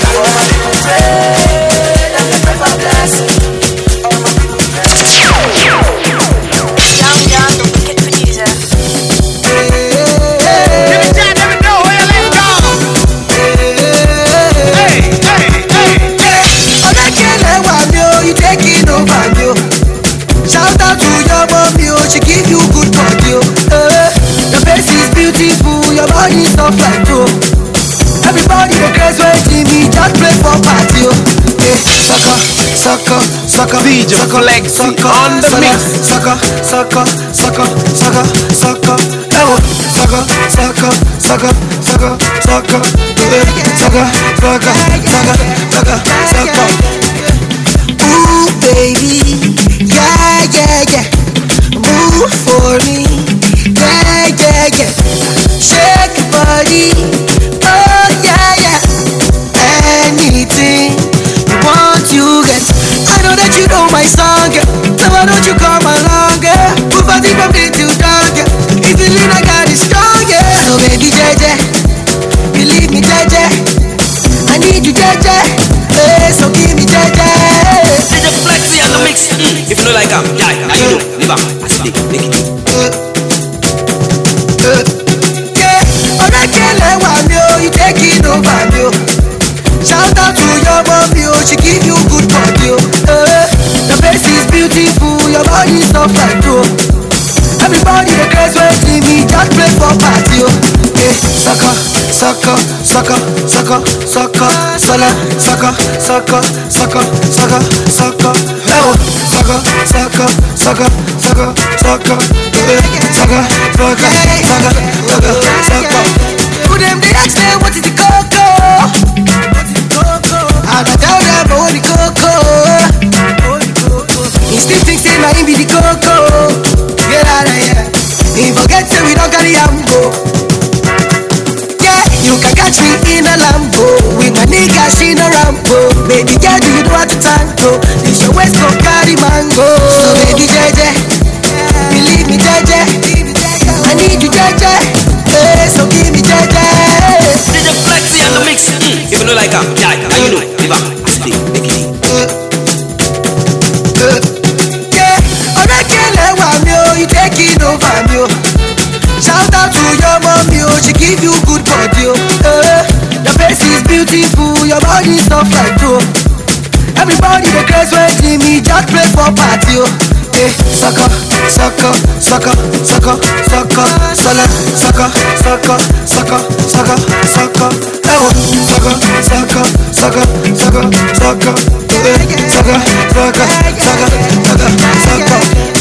Your body stuff like you. Everybody the craze waiting me just play for party. Hey, sucker, sucker, sucker, D J Flex on the mix. Sucker, sucker, sucker, sucker, sucker, ever, sucker, sucker, sucker, sucker, sucker, sucker, sucker, sucker, sucker, sucker. Ooh baby, yeah yeah yeah, move for me, yeah yeah yeah. Shake your body, oh yeah yeah. Anything you want, you get. I know that you know my song, so why don't you come along, girl? Move body Yeah, Orekele wa mi o, you taking over me o. Shout out to your mommy o, she give you good body o. Uh, your face is beautiful, your body soft like dough. Everybody the girls waiting me, just play for party o. Hey, sucker, sucker, sucker, sucker, sucker, sola, sucker, sucker, sucker, sucker, sucker, oh, sucker, sucker, sucker, sucker, sucker, sucker, sucker, sucker, sucker, sucker. Who them the ask them what is the coco? And I tell them what the coco. He still thinks say na him be the coco. Get out of here. He forget say we don't carry ambo. Yeah, you can catch me in a Lambo with my nigga she no Rambo. Baby girl, do you know how to tango? This your waist go carry mango. So baby Jeje, believe me Jeje, I need you Jeje. Hey, so give me Jeje. D J Flexi on the mix. Mm. If you know like him, yeah, yeah, you know. Live up, speak, make it. You taking over me, oh. Shout out to your mommy, oh. She give you good body, oh. Uh, your face is beautiful, your body soft like dough. Everybody the girls waiting me, just play for party, oh. Hey, sucker, sucker, sucker, sucker, sucker, sola, sucker, sucker, sucker, sucker, sucker, oh, sucker, sucker, sucker, sucker, sucker, sucker, sucker, sucker, sucker, sucker.